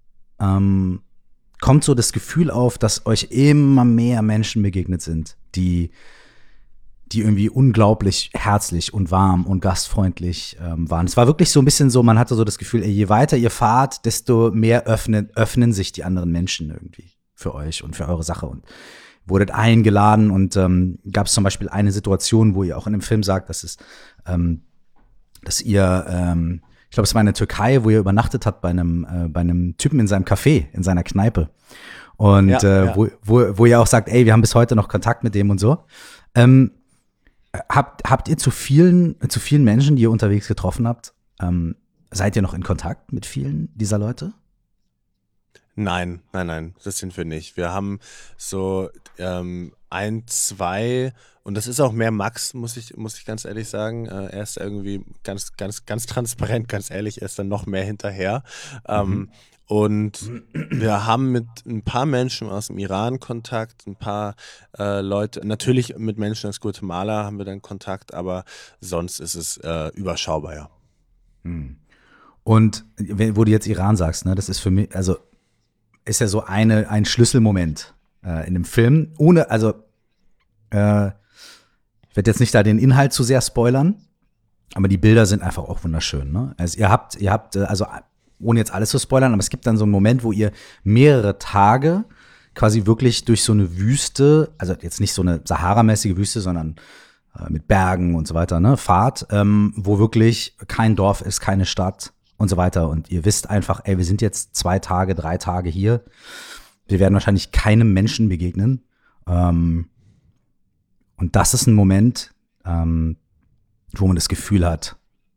kommt so das Gefühl auf, dass euch immer mehr Menschen begegnet sind, die irgendwie unglaublich herzlich und warm und gastfreundlich waren. Es war wirklich so ein bisschen so, man hatte so das Gefühl, je weiter ihr fahrt, desto mehr öffnen sich die anderen Menschen irgendwie für euch und für eure Sache und wurdet eingeladen und gab es zum Beispiel eine Situation, wo ihr auch in dem Film sagt, dass ihr ich glaube, es war in der Türkei, wo ihr übernachtet habt bei einem Typen in seinem Café, in seiner Kneipe. Und ja. Wo ihr auch sagt, ey, wir haben bis heute noch Kontakt mit dem und so. Habt ihr zu vielen Menschen, die ihr unterwegs getroffen habt, seid ihr noch in Kontakt mit vielen dieser Leute? Nein, das sind wir nicht. Wir haben so 1, 2 und das ist auch mehr Max, muss ich ganz ehrlich sagen. Er ist irgendwie ganz transparent, ganz ehrlich, er ist dann noch mehr hinterher. Und wir haben mit ein paar Menschen aus dem Iran Kontakt, ein paar Leute, natürlich mit Menschen aus Guatemala haben wir dann Kontakt, aber sonst ist es überschaubar, ja. Und wo du jetzt Iran sagst, ne, das ist für mich, also ist ja so ein Schlüsselmoment in dem Film. Ich werde jetzt nicht da den Inhalt zu sehr spoilern, aber die Bilder sind einfach auch wunderschön. Ne? Also ihr habt, also ohne jetzt alles zu spoilern, aber es gibt dann so einen Moment, wo ihr mehrere Tage quasi wirklich durch so eine Wüste, also jetzt nicht so eine Sahara-mäßige Wüste, sondern mit Bergen und so weiter, ne, fahrt, wo wirklich kein Dorf ist, keine Stadt und so weiter. Und ihr wisst einfach, ey, wir sind jetzt 2 Tage, 3 Tage hier. Wir werden wahrscheinlich keinem Menschen begegnen. Und das ist ein Moment, wo man das Gefühl hat,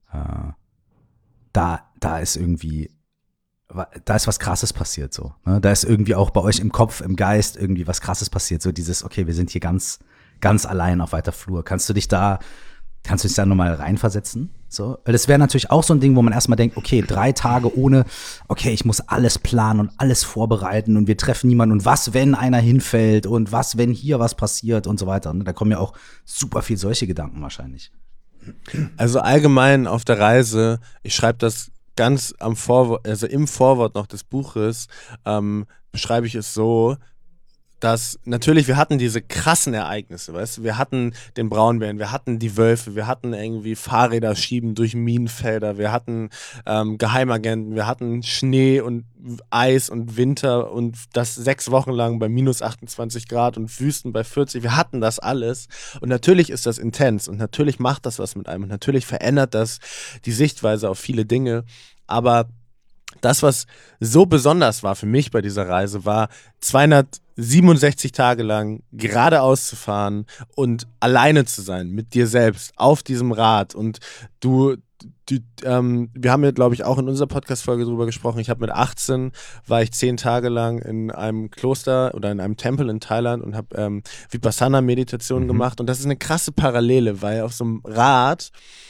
da ist was Krasses passiert, so. Ne? Da ist irgendwie auch bei euch im Kopf, im Geist irgendwie was Krasses passiert, so dieses, okay, wir sind hier ganz, ganz allein auf weiter Flur. Kannst du dich da nochmal reinversetzen? So? Weil das wäre natürlich auch so ein Ding, wo man erstmal denkt, okay, 3 Tage ohne, okay, ich muss alles planen und alles vorbereiten und wir treffen niemanden und was, wenn einer hinfällt und was, wenn hier was passiert und so weiter. Ne? Da kommen ja auch super viel solche Gedanken wahrscheinlich. Also allgemein auf der Reise, ich schreibe das ganz im Vorwort noch des Buches, beschreibe ich es so, dass natürlich, wir hatten diese krassen Ereignisse, weißt du, wir hatten den Braunbären, wir hatten die Wölfe, wir hatten irgendwie Fahrräder schieben durch Minenfelder, wir hatten Geheimagenten, wir hatten Schnee und Eis und Winter und das 6 Wochen lang bei minus 28 Grad und Wüsten bei 40, wir hatten das alles und natürlich ist das intens und natürlich macht das was mit einem und natürlich verändert das die Sichtweise auf viele Dinge, aber das, was so besonders war für mich bei dieser Reise, war 267 Tage lang geradeaus zu fahren und alleine zu sein mit dir selbst auf diesem Rad. Und wir haben ja, glaube ich, auch in unserer Podcast-Folge drüber gesprochen. Ich habe mit 18, war ich 10 Tage lang in einem Kloster oder in einem Tempel in Thailand und habe Vipassana-Meditation gemacht. Und das ist eine krasse Parallele, weil auf so einem Rad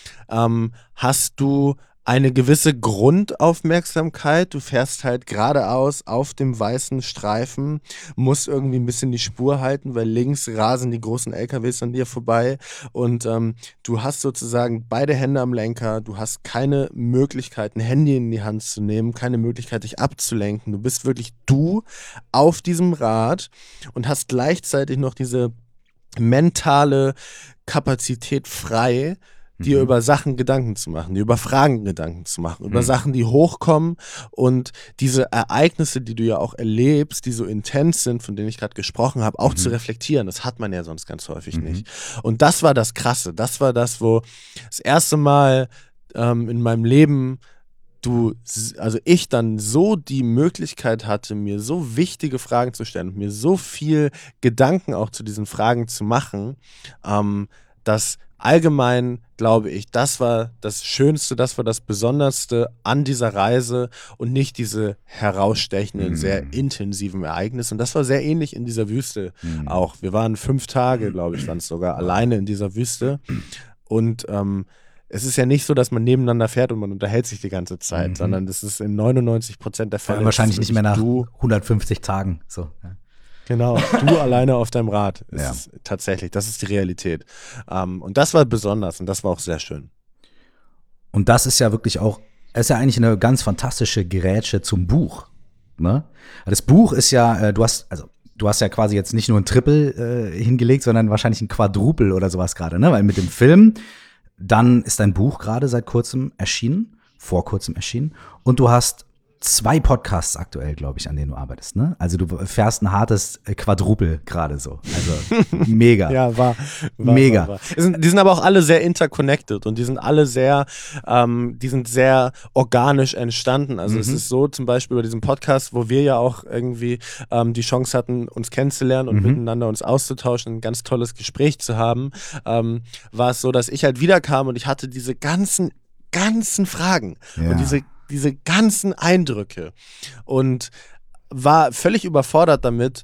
hast du eine gewisse Grundaufmerksamkeit. Du fährst halt geradeaus auf dem weißen Streifen, musst irgendwie ein bisschen die Spur halten, weil links rasen die großen LKWs an dir vorbei und du hast sozusagen beide Hände am Lenker, du hast keine Möglichkeit, ein Handy in die Hand zu nehmen, keine Möglichkeit, dich abzulenken. Du bist wirklich du auf diesem Rad und hast gleichzeitig noch diese mentale Kapazität frei, dir über Sachen Gedanken zu machen, dir über Fragen Gedanken zu machen, über Sachen, die hochkommen und diese Ereignisse, die du ja auch erlebst, die so intens sind, von denen ich gerade gesprochen habe, auch zu reflektieren. Das hat man ja sonst ganz häufig nicht. Und das war das Krasse. Das war das, wo das erste Mal in meinem Leben ich dann so die Möglichkeit hatte, mir so wichtige Fragen zu stellen und mir so viel Gedanken auch zu diesen Fragen zu machen, dass allgemein, glaube ich, das war das Schönste, das war das Besonderste an dieser Reise und nicht diese herausstechenden, sehr intensiven Ereignisse. Und das war sehr ähnlich in dieser Wüste auch. Wir waren 5 Tage, glaube ich, waren es sogar, alleine in dieser Wüste. Und es ist ja nicht so, dass man nebeneinander fährt und man unterhält sich die ganze Zeit, sondern das ist in 99% der Fälle. Wahrscheinlich nicht mehr nach 150 Tagen. So, ja. Genau, du alleine auf deinem Rad. Ist tatsächlich, das ist die Realität. Und das war besonders und das war auch sehr schön. Und das ist ja wirklich auch, es ist ja eigentlich eine ganz fantastische Grätsche zum Buch. Ne? Das Buch ist ja, du hast ja quasi jetzt nicht nur ein Triple hingelegt, sondern wahrscheinlich ein Quadruple oder sowas gerade, ne? Weil mit dem Film, dann ist dein Buch gerade vor kurzem erschienen. Und du hast 2 Podcasts aktuell, glaube ich, an denen du arbeitest, ne? Also du fährst ein hartes Quadruple gerade so. Also mega. Ja, war mega. War. Die sind aber auch alle sehr interconnected und die sind alle sehr organisch entstanden. Also es ist so zum Beispiel bei diesem Podcast, wo wir ja auch irgendwie die Chance hatten, uns kennenzulernen und miteinander uns auszutauschen, ein ganz tolles Gespräch zu haben, war es so, dass ich halt wiederkam und ich hatte diese ganzen Fragen und diese ganzen Eindrücke und war völlig überfordert damit,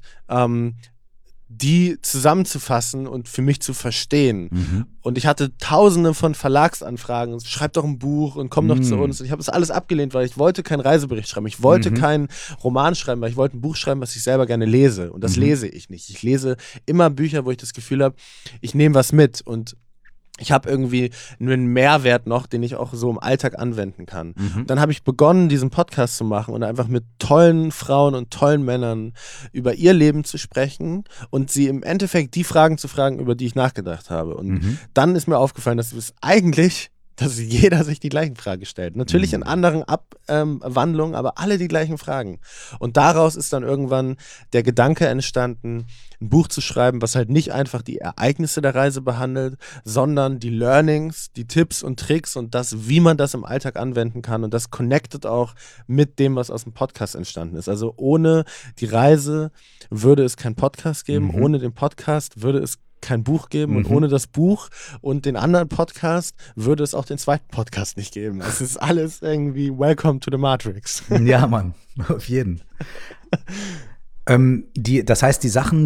die zusammenzufassen und für mich zu verstehen. Und ich hatte tausende von Verlagsanfragen, schreib doch ein Buch und komm doch zu uns. Und ich habe das alles abgelehnt, weil ich wollte keinen Reisebericht schreiben. Ich wollte keinen Roman schreiben, weil ich wollte ein Buch schreiben, was ich selber gerne lese. Und das lese ich nicht. Ich lese immer Bücher, wo ich das Gefühl habe, ich nehme was mit und ich habe irgendwie einen Mehrwert noch, den ich auch so im Alltag anwenden kann. Dann habe ich begonnen, diesen Podcast zu machen und einfach mit tollen Frauen und tollen Männern über ihr Leben zu sprechen und sie im Endeffekt die Fragen zu fragen, über die ich nachgedacht habe. Und dann ist mir aufgefallen, dass jeder sich die gleichen Fragen stellt. Natürlich in anderen Abwandlungen, aber alle die gleichen Fragen. Und daraus ist dann irgendwann der Gedanke entstanden, ein Buch zu schreiben, was halt nicht einfach die Ereignisse der Reise behandelt, sondern die Learnings, die Tipps und Tricks und das, wie man das im Alltag anwenden kann. Und das connectet auch mit dem, was aus dem Podcast entstanden ist. Also ohne die Reise würde es keinen Podcast geben, ohne den Podcast würde es kein Buch geben und ohne das Buch und den anderen Podcast würde es auch den zweiten Podcast nicht geben. Es ist alles irgendwie Welcome to the Matrix. Ja, Mann, auf jeden. Das heißt, die Sache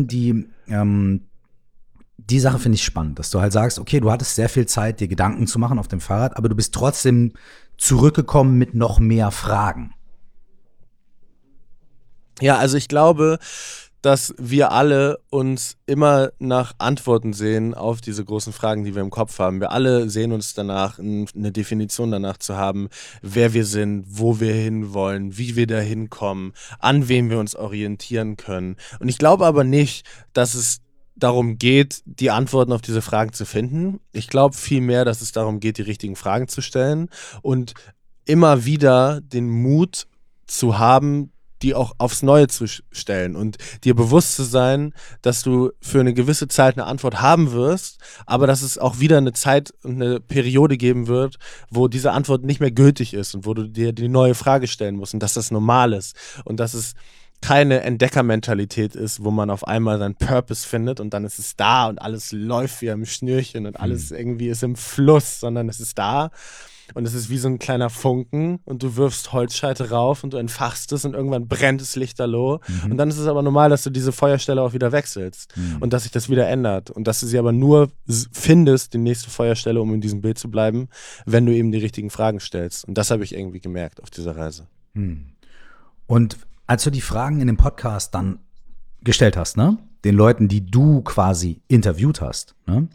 finde ich spannend, dass du halt sagst, okay, du hattest sehr viel Zeit, dir Gedanken zu machen auf dem Fahrrad, aber du bist trotzdem zurückgekommen mit noch mehr Fragen. Ja, also ich glaube, dass wir alle uns immer nach Antworten sehen auf diese großen Fragen, die wir im Kopf haben. Wir alle sehen uns danach, eine Definition danach zu haben, wer wir sind, wo wir hinwollen, wie wir da hinkommen, an wem wir uns orientieren können. Und ich glaube aber nicht, dass es darum geht, die Antworten auf diese Fragen zu finden. Ich glaube vielmehr, dass es darum geht, die richtigen Fragen zu stellen und immer wieder den Mut zu haben, die auch aufs Neue zu stellen und dir bewusst zu sein, dass du für eine gewisse Zeit eine Antwort haben wirst, aber dass es auch wieder eine Zeit und eine Periode geben wird, wo diese Antwort nicht mehr gültig ist und wo du dir die neue Frage stellen musst und dass das normal ist und dass es keine Entdeckermentalität ist, wo man auf einmal seinen Purpose findet und dann ist es da und alles läuft wie am Schnürchen und alles irgendwie ist im Fluss, sondern es ist da. Und es ist wie so ein kleiner Funken und du wirfst Holzscheite rauf und du entfachst es und irgendwann brennt es lichterloh. Und dann ist es aber normal, dass du diese Feuerstelle auch wieder wechselst und dass sich das wieder ändert. Und dass du sie aber nur findest, die nächste Feuerstelle, um in diesem Bild zu bleiben, wenn du eben die richtigen Fragen stellst. Und das habe ich irgendwie gemerkt auf dieser Reise. Und als du die Fragen in dem Podcast dann gestellt hast, ne, den Leuten, die du quasi interviewt hast, ne,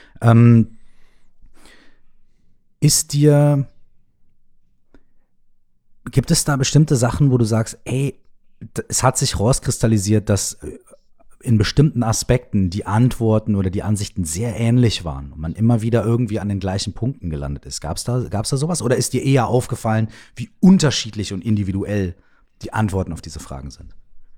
gibt es da bestimmte Sachen, wo du sagst, ey, es hat sich rauskristallisiert, dass in bestimmten Aspekten die Antworten oder die Ansichten sehr ähnlich waren und man immer wieder irgendwie an den gleichen Punkten gelandet ist? Gab's da sowas? Oder ist dir eher aufgefallen, wie unterschiedlich und individuell die Antworten auf diese Fragen sind?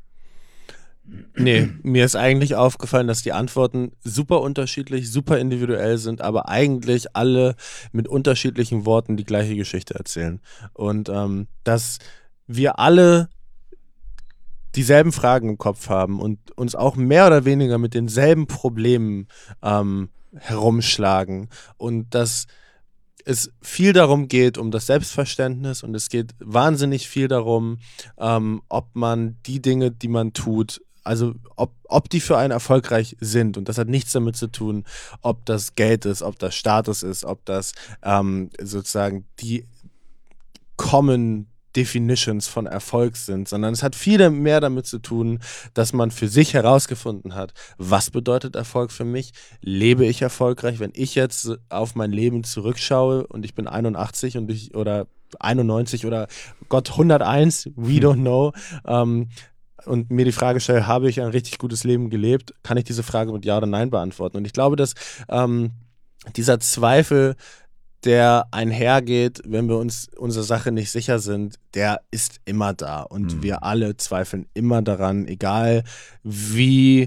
Nee, mir ist eigentlich aufgefallen, dass die Antworten super unterschiedlich, super individuell sind, aber eigentlich alle mit unterschiedlichen Worten die gleiche Geschichte erzählen. Und dass wir alle dieselben Fragen im Kopf haben und uns auch mehr oder weniger mit denselben Problemen herumschlagen und dass es viel darum geht, um das Selbstverständnis und es geht wahnsinnig viel darum, ob man die Dinge, die man tut, also ob die für einen erfolgreich sind. Und das hat nichts damit zu tun, ob das Geld ist, ob das Status ist, ob das sozusagen die Common Definitions von Erfolg sind, sondern es hat viel mehr damit zu tun, dass man für sich herausgefunden hat, was bedeutet Erfolg für mich? Lebe ich erfolgreich? Wenn ich jetzt auf mein Leben zurückschaue und ich bin 81 oder 91 oder Gott 101, we don't know, und mir die Frage stelle, habe ich ein richtig gutes Leben gelebt, kann ich diese Frage mit Ja oder Nein beantworten. Und ich glaube, dass dieser Zweifel, der einhergeht, wenn wir uns unserer Sache nicht sicher sind, der ist immer da. Und wir alle zweifeln immer daran, egal wie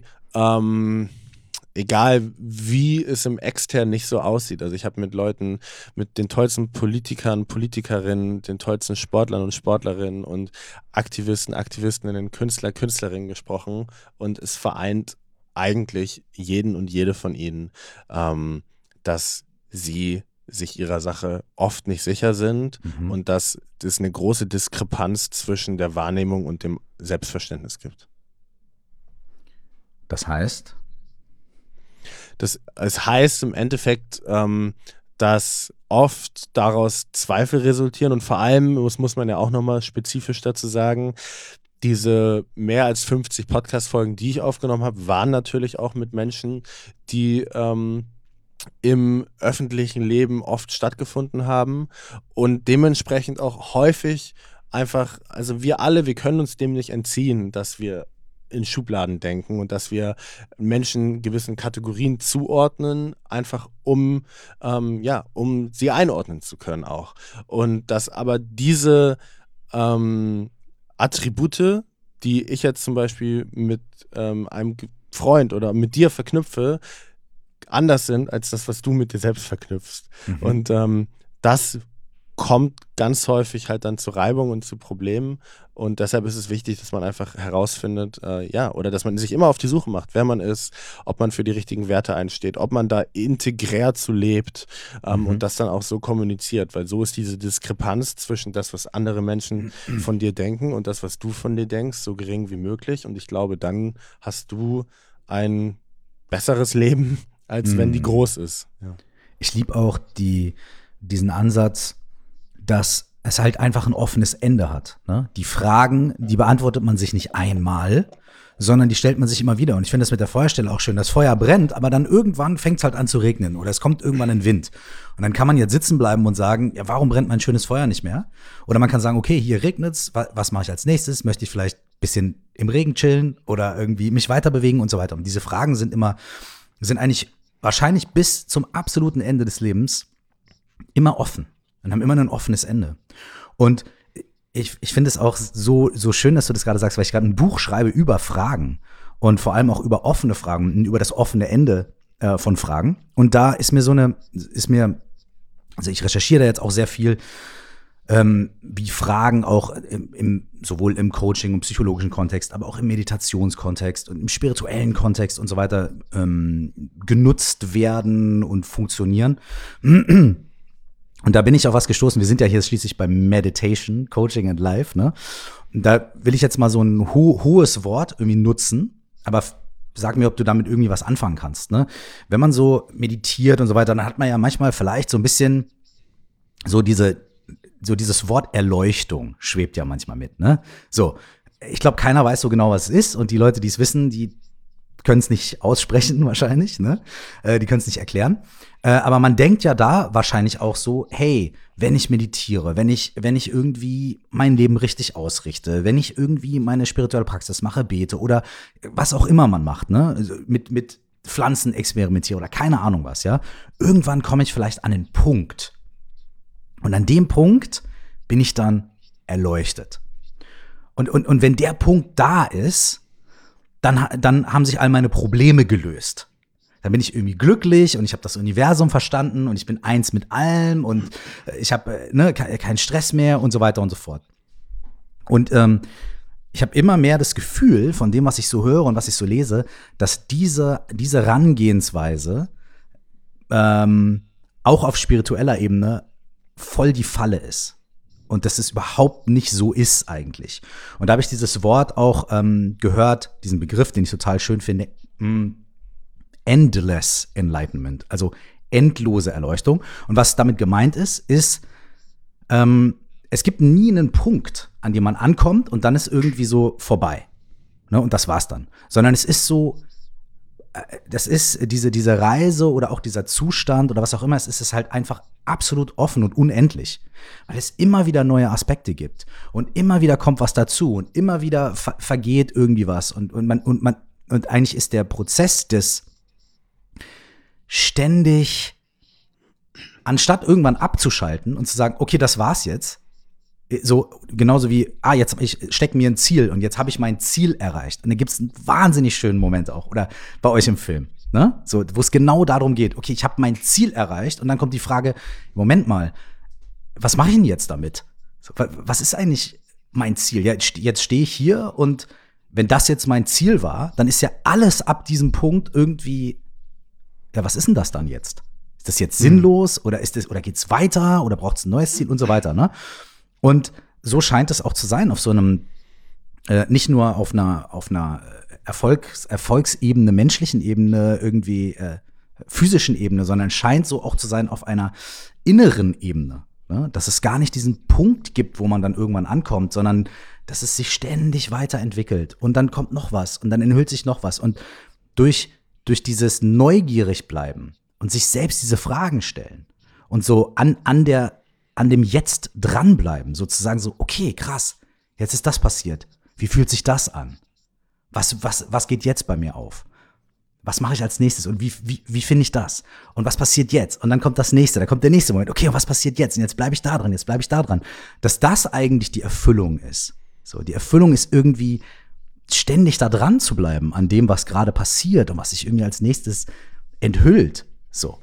es im Extern nicht so aussieht. Also ich habe mit Leuten, mit den tollsten Politikern, Politikerinnen, den tollsten Sportlern und Sportlerinnen und Aktivisten, Aktivistinnen, Künstler, Künstlerinnen gesprochen und es vereint eigentlich jeden und jede von ihnen, dass sie sich ihrer Sache oft nicht sicher sind und dass es eine große Diskrepanz zwischen der Wahrnehmung und dem Selbstverständnis gibt. Das heißt? Es heißt im Endeffekt, dass oft daraus Zweifel resultieren und vor allem, das muss man ja auch nochmal spezifisch dazu sagen, diese mehr als 50 Podcast-Folgen, die ich aufgenommen habe, waren natürlich auch mit Menschen, die im öffentlichen Leben oft stattgefunden haben und dementsprechend auch häufig einfach, also wir können uns dem nicht entziehen, dass wir in Schubladen denken und dass wir Menschen gewissen Kategorien zuordnen, einfach um sie einordnen zu können auch. Und dass aber diese Attribute, die ich jetzt zum Beispiel mit einem Freund oder mit dir verknüpfe, anders sind als das, was du mit dir selbst verknüpfst. Und das kommt ganz häufig halt dann zu Reibung und zu Problemen und deshalb ist es wichtig, dass man einfach herausfindet, oder dass man sich immer auf die Suche macht, wer man ist, ob man für die richtigen Werte einsteht, ob man da integrär zu lebt und das dann auch so kommuniziert, weil so ist diese Diskrepanz zwischen das, was andere Menschen von dir denken und das, was du von dir denkst, so gering wie möglich und ich glaube, dann hast du ein besseres Leben, als wenn die groß ist. Ja. Ich liebe auch diesen Ansatz, dass es halt einfach ein offenes Ende hat. Ne? Die Fragen, die beantwortet man sich nicht einmal, sondern die stellt man sich immer wieder. Und ich finde das mit der Feuerstelle auch schön. Das Feuer brennt, aber dann irgendwann fängt es halt an zu regnen oder es kommt irgendwann ein Wind. Und dann kann man jetzt sitzen bleiben und sagen, ja, warum brennt mein schönes Feuer nicht mehr? Oder man kann sagen, okay, hier regnet's, was mache ich als nächstes? Möchte ich vielleicht ein bisschen im Regen chillen oder irgendwie mich weiter bewegen und so weiter. Und diese Fragen sind eigentlich wahrscheinlich bis zum absoluten Ende des Lebens immer offen und haben immer ein offenes Ende. Und ich finde es auch so schön, dass du das gerade sagst, weil ich gerade ein Buch schreibe über Fragen und vor allem auch über offene Fragen, über das offene Ende von Fragen. Und da also ich recherchiere da jetzt auch sehr viel, wie Fragen auch sowohl im Coaching und psychologischen Kontext, aber auch im Meditationskontext und im spirituellen Kontext und so weiter genutzt werden und funktionieren. Und da bin ich auf was gestoßen. Wir sind ja hier schließlich beim Meditation, Coaching and Life, ne? Und da will ich jetzt mal so ein hohes Wort irgendwie nutzen, aber sag mir, ob du damit irgendwie was anfangen kannst, ne? Wenn man so meditiert und so weiter, dann hat man ja manchmal vielleicht so ein bisschen so dieses Wort Erleuchtung schwebt ja manchmal mit, ne? So, ich glaube, keiner weiß so genau, was es ist und die Leute, die es wissen, die können es nicht aussprechen wahrscheinlich, ne? Die können es nicht erklären. Aber man denkt ja da wahrscheinlich auch so, hey, wenn ich meditiere, wenn ich irgendwie mein Leben richtig ausrichte, wenn ich irgendwie meine spirituelle Praxis mache, bete oder was auch immer man macht, ne? Also mit Pflanzen experimentiere oder keine Ahnung was, ja? Irgendwann komme ich vielleicht an den Punkt. Und an dem Punkt bin ich dann erleuchtet. Und wenn der Punkt da ist, dann haben sich all meine Probleme gelöst. Dann bin ich irgendwie glücklich und ich habe das Universum verstanden und ich bin eins mit allem und ich habe keinen Stress mehr und so weiter und so fort. Und ich habe immer mehr das Gefühl von dem, was ich so höre und was ich so lese, dass diese Herangehensweise auch auf spiritueller Ebene voll die Falle ist. Und dass es überhaupt nicht so ist eigentlich. Und da habe ich dieses Wort auch gehört, diesen Begriff, den ich total schön finde, Endless Enlightenment, also endlose Erleuchtung. Und was damit gemeint ist, es gibt nie einen Punkt, an dem man ankommt und dann ist irgendwie so vorbei. Ne? Und das war's dann. Sondern es ist so, das ist diese Reise oder auch dieser Zustand oder was auch immer, es ist halt einfach absolut offen und unendlich, weil es immer wieder neue Aspekte gibt und immer wieder kommt was dazu und immer wieder vergeht irgendwie was und eigentlich ist der Prozess des ständig, anstatt irgendwann abzuschalten und zu sagen, okay, das war's jetzt, so genauso wie, jetzt ich stecke mir ein Ziel und jetzt habe ich mein Ziel erreicht. Und dann gibt es einen wahnsinnig schönen Moment auch, oder bei euch im Film, ne? So, wo es genau darum geht, okay, ich habe mein Ziel erreicht und dann kommt die Frage, Moment mal, was mache ich denn jetzt damit? So, was ist eigentlich mein Ziel? Ja, jetzt stehe ich hier und wenn das jetzt mein Ziel war, dann ist ja alles ab diesem Punkt irgendwie, ja, was ist denn das dann jetzt? Ist das jetzt sinnlos oder geht's weiter oder braucht es ein neues Ziel und so weiter, ne? Und so scheint es auch zu sein, auf so einem, nicht nur auf einer Erfolgsebene, menschlichen Ebene, irgendwie physischen Ebene, sondern scheint so auch zu sein auf einer inneren Ebene. Ne? Dass es gar nicht diesen Punkt gibt, wo man dann irgendwann ankommt, sondern dass es sich ständig weiterentwickelt. Und dann kommt noch was und dann enthüllt sich noch was. Und durch dieses neugierig bleiben und sich selbst diese Fragen stellen und so an dem Jetzt dranbleiben, sozusagen so, okay, krass, jetzt ist das passiert. Wie fühlt sich das an? Was geht jetzt bei mir auf? Was mache ich als nächstes und wie finde ich das? Und was passiert jetzt? Und dann kommt das nächste, da kommt der nächste Moment. Okay, und was passiert jetzt? Und jetzt bleibe ich da dran, Dass das eigentlich die Erfüllung ist. So, die Erfüllung ist irgendwie ständig da dran zu bleiben an dem, was gerade passiert und was sich irgendwie als nächstes enthüllt. So.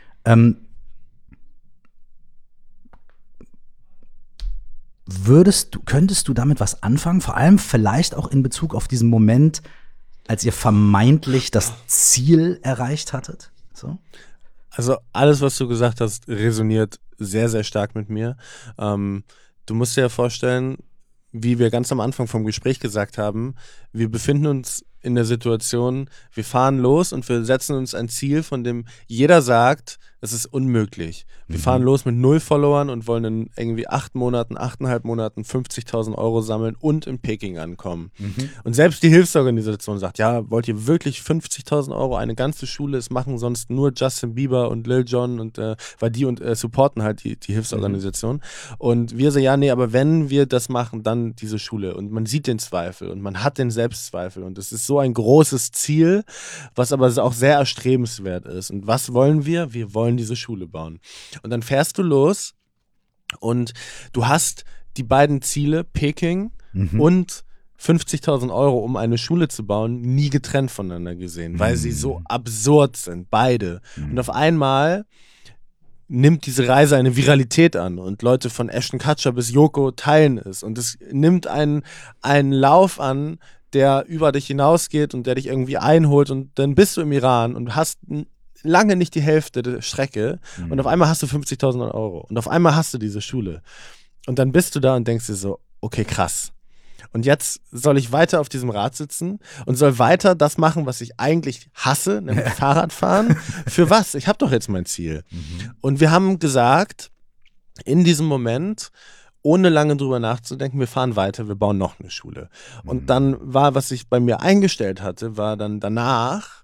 Könntest du damit was anfangen? Vor allem vielleicht auch in Bezug auf diesen Moment, als ihr vermeintlich das Ziel erreicht hattet? So? Also alles, was du gesagt hast, resoniert sehr, sehr stark mit mir. Du musst dir ja vorstellen, wie wir ganz am Anfang vom Gespräch gesagt haben, wir befinden uns in der Situation, wir fahren los und wir setzen uns ein Ziel, von dem jeder sagt, es ist unmöglich. Wir fahren los mit 0 Followern und wollen in irgendwie 8,5 Monaten 50.000 Euro sammeln und in Peking ankommen. Und selbst die Hilfsorganisation sagt, ja, wollt ihr wirklich 50.000 Euro, eine ganze Schule, es machen sonst nur Justin Bieber und Lil Jon und weil die supporten halt die Hilfsorganisation. Und wir so, ja, nee, aber wenn wir das machen, dann diese Schule. Und man sieht den Zweifel und man hat den Selbstzweifel und es ist so ein großes Ziel, was aber auch sehr erstrebenswert ist. Und was wollen wir? Wir wollen diese Schule bauen. Und dann fährst du los und du hast die beiden Ziele, Peking und 50.000 Euro, um eine Schule zu bauen, nie getrennt voneinander gesehen, weil sie so absurd sind, beide. Und auf einmal nimmt diese Reise eine Viralität an und Leute von Ashton Kutcher bis Yoko teilen es und es nimmt einen Lauf an, der über dich hinausgeht und der dich irgendwie einholt und dann bist du im Iran und hast lange nicht die Hälfte der Strecke und auf einmal hast du 50.000 Euro und auf einmal hast du diese Schule und dann bist du da und denkst dir so, okay, krass. Und jetzt soll ich weiter auf diesem Rad sitzen und soll weiter das machen, was ich eigentlich hasse, nämlich Fahrradfahren. Für was? Ich habe doch jetzt mein Ziel. Und wir haben gesagt, in diesem Moment, ohne lange drüber nachzudenken, wir fahren weiter, wir bauen noch eine Schule. Und dann war, was ich bei mir eingestellt hatte, war dann danach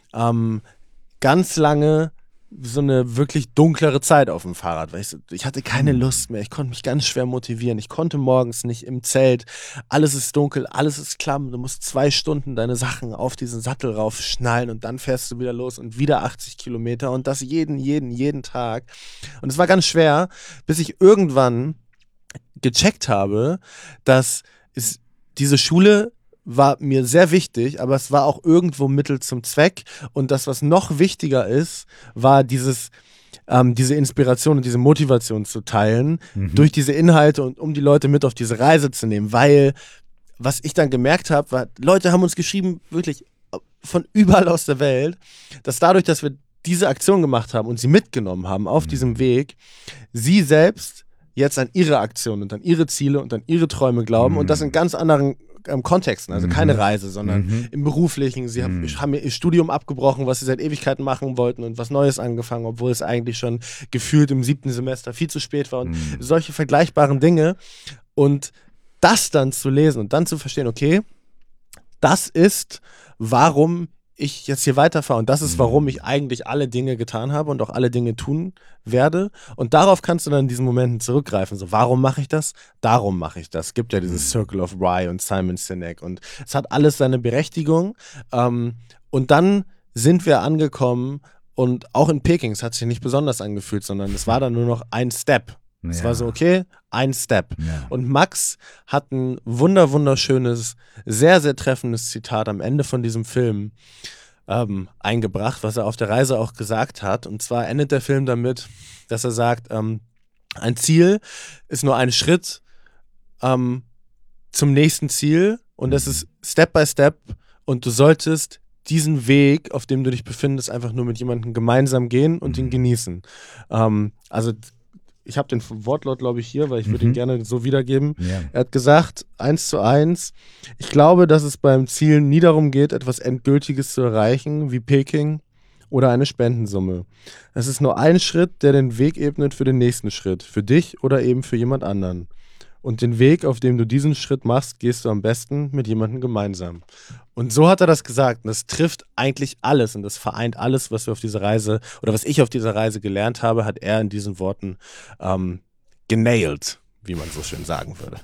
ganz lange so eine wirklich dunklere Zeit auf dem Fahrrad, weil ich hatte keine Lust mehr, ich konnte mich ganz schwer motivieren, ich konnte morgens nicht im Zelt, alles ist dunkel, alles ist klamm, du musst 2 Stunden deine Sachen auf diesen Sattel raufschnallen und dann fährst du wieder los und wieder 80 Kilometer und das jeden Tag und es war ganz schwer, bis ich irgendwann gecheckt habe, dass diese Schule war mir sehr wichtig, aber es war auch irgendwo Mittel zum Zweck. Und das, was noch wichtiger ist, war diese Inspiration und diese Motivation zu teilen durch diese Inhalte und um die Leute mit auf diese Reise zu nehmen. Weil, was ich dann gemerkt habe, war, Leute haben uns geschrieben, wirklich von überall aus der Welt, dass dadurch, dass wir diese Aktion gemacht haben und sie mitgenommen haben auf diesem Weg, sie selbst jetzt an ihre Aktion und an ihre Ziele und an ihre Träume glauben und das in ganz anderen Kontexten, also keine Reise, sondern im Beruflichen. Sie haben ihr Studium abgebrochen, was sie seit Ewigkeiten machen wollten und was Neues angefangen, obwohl es eigentlich schon gefühlt im 7. Semester viel zu spät war und solche vergleichbaren Dinge. Und das dann zu lesen und dann zu verstehen, okay, das ist, warum ich jetzt hier weiterfahre und das ist, warum ich eigentlich alle Dinge getan habe und auch alle Dinge tun werde und darauf kannst du dann in diesen Momenten zurückgreifen, so warum mache ich das? Darum mache ich das. Es gibt ja dieses Circle of Why und Simon Sinek und es hat alles seine Berechtigung und dann sind wir angekommen und auch in Peking, es hat sich nicht besonders angefühlt, sondern es war dann nur noch ein Step. Es war so, okay, ein Step. Ja. Und Max hat ein wunderschönes, sehr, sehr treffendes Zitat am Ende von diesem Film eingebracht, was er auf der Reise auch gesagt hat. Und zwar endet der Film damit, dass er sagt, ein Ziel ist nur ein Schritt zum nächsten Ziel und das ist Step by Step und du solltest diesen Weg, auf dem du dich befindest, einfach nur mit jemandem gemeinsam gehen und ihn genießen. Also ich habe den Wortlaut, glaube ich, hier, weil ich würde ihn gerne so wiedergeben. Yeah. Er hat gesagt, 1:1, ich glaube, dass es beim Ziel nie darum geht, etwas Endgültiges zu erreichen, wie Peking oder eine Spendensumme. Es ist nur ein Schritt, der den Weg ebnet für den nächsten Schritt, für dich oder eben für jemand anderen. Und den Weg, auf dem du diesen Schritt machst, gehst du am besten mit jemandem gemeinsam. Und so hat er das gesagt. Und das trifft eigentlich alles und das vereint alles, was wir auf dieser Reise oder was ich auf dieser Reise gelernt habe, hat er in diesen Worten genailed, wie man so schön sagen würde.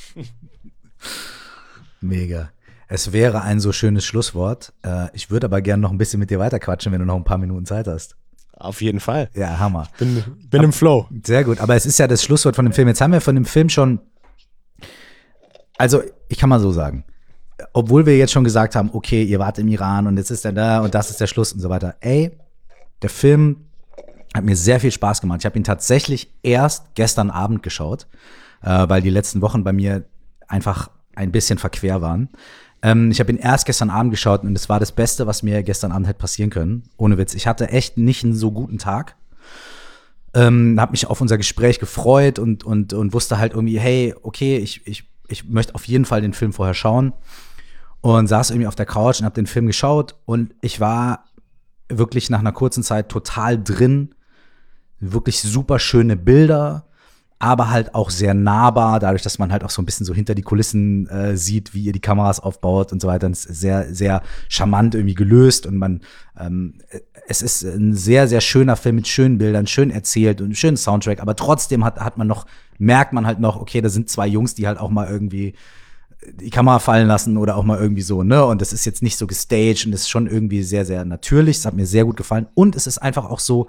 Mega. Es wäre ein so schönes Schlusswort. Ich würde aber gerne noch ein bisschen mit dir weiterquatschen, wenn du noch ein paar Minuten Zeit hast. Auf jeden Fall. Ja, Hammer. Bin im Flow. Sehr gut, aber es ist ja das Schlusswort von dem Film. Jetzt haben wir von dem Film schon, also ich kann mal so sagen, obwohl wir jetzt schon gesagt haben, okay, ihr wart im Iran und jetzt ist er da und das ist der Schluss und so weiter. Ey, der Film hat mir sehr viel Spaß gemacht. Ich habe ihn tatsächlich erst gestern Abend geschaut, weil die letzten Wochen bei mir einfach ein bisschen verquer waren. Ich habe ihn erst gestern Abend geschaut und es war das Beste, was mir gestern Abend hätte passieren können. Ohne Witz. Ich hatte echt nicht einen so guten Tag. Habe mich auf unser Gespräch gefreut und wusste halt irgendwie, hey, okay, ich möchte auf jeden Fall den Film vorher schauen. und saß irgendwie auf der Couch und habe den Film geschaut und ich war wirklich nach einer kurzen Zeit total drin. Wirklich super schöne Bilder, aber halt auch sehr nahbar, dadurch, dass man halt auch so ein bisschen so hinter die Kulissen sieht, wie ihr die Kameras aufbaut und so weiter. Und es ist sehr, sehr charmant irgendwie gelöst und es ist ein sehr, sehr schöner Film mit schönen Bildern, schön erzählt und einem schönen Soundtrack, aber trotzdem merkt man halt noch, okay, da sind zwei Jungs, die halt auch mal irgendwie die Kamera fallen lassen oder auch mal irgendwie so, ne? Und das ist jetzt nicht so gestaged und es ist schon irgendwie sehr, sehr natürlich. Es hat mir sehr gut gefallen. Und es ist einfach auch so,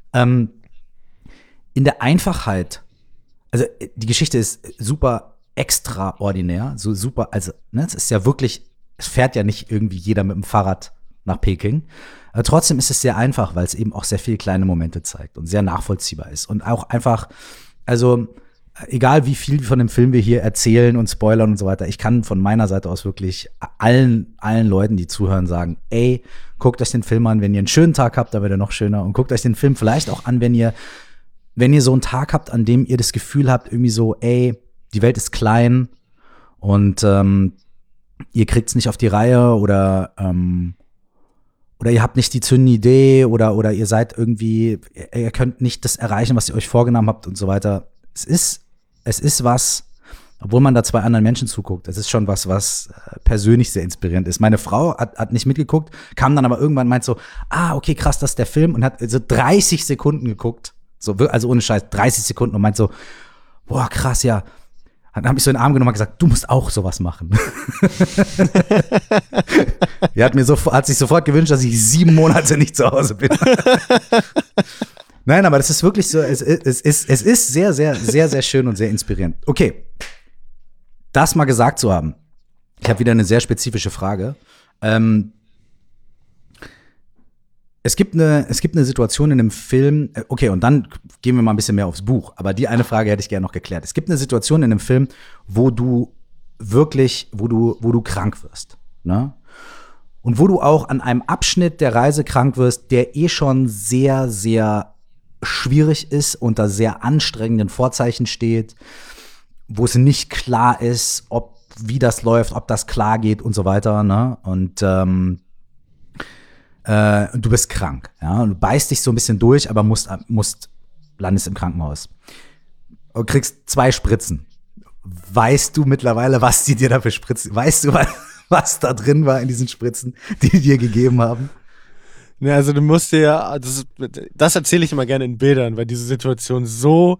in der Einfachheit, also die Geschichte ist super extraordinär, so super, also ne, es ist ja wirklich, es fährt ja nicht irgendwie jeder mit dem Fahrrad nach Peking. Aber trotzdem ist es sehr einfach, weil es eben auch sehr viele kleine Momente zeigt und sehr nachvollziehbar ist. Und auch einfach, also egal wie viel von dem Film wir hier erzählen und spoilern und so weiter, ich kann von meiner Seite aus wirklich allen Leuten, die zuhören, sagen, ey, guckt euch den Film an, wenn ihr einen schönen Tag habt, dann wird er noch schöner. Und guckt euch den Film vielleicht auch an, wenn ihr so einen Tag habt, an dem ihr das Gefühl habt, irgendwie so, ey, die Welt ist klein und ihr kriegt's nicht auf die Reihe oder ihr habt nicht die zündende Idee oder ihr seid irgendwie, ihr könnt nicht das erreichen, was ihr euch vorgenommen habt und so weiter. Es ist was, obwohl man da zwei anderen Menschen zuguckt, es ist schon was persönlich sehr inspirierend ist. Meine Frau hat nicht mitgeguckt, kam dann aber irgendwann und meint so, okay, krass, das ist der Film und hat so 30 Sekunden geguckt. So, also ohne Scheiß, 30 Sekunden und meint so, boah, krass, ja. Dann habe ich so in den Arm genommen und gesagt, du musst auch sowas machen. Hat sich sofort gewünscht, dass ich 7 Monate nicht zu Hause bin. Nein, aber das ist wirklich so, es ist sehr, sehr, sehr, sehr schön und sehr inspirierend. Okay, das mal gesagt zu haben. Ich habe wieder eine sehr spezifische Frage. Es gibt eine Situation in einem Film, okay, und dann gehen wir mal ein bisschen mehr aufs Buch, aber die eine Frage hätte ich gerne noch geklärt. Es gibt eine Situation in einem Film, wo du krank wirst, ne? Und wo du auch an einem Abschnitt der Reise krank wirst, der schon sehr, sehr schwierig ist, unter sehr anstrengenden Vorzeichen steht, wo es nicht klar ist, wie das läuft, ob das klar geht und so weiter, ne? Und du bist krank, ja, und du beißt dich so ein bisschen durch, aber landest im Krankenhaus und kriegst 2 Spritzen. Weißt du mittlerweile, was die dir da für Spritzen, weißt du, was da drin war in diesen Spritzen, die dir gegeben haben? Ja, also du musst dir ja, das erzähle ich immer gerne in Bildern, weil diese Situation so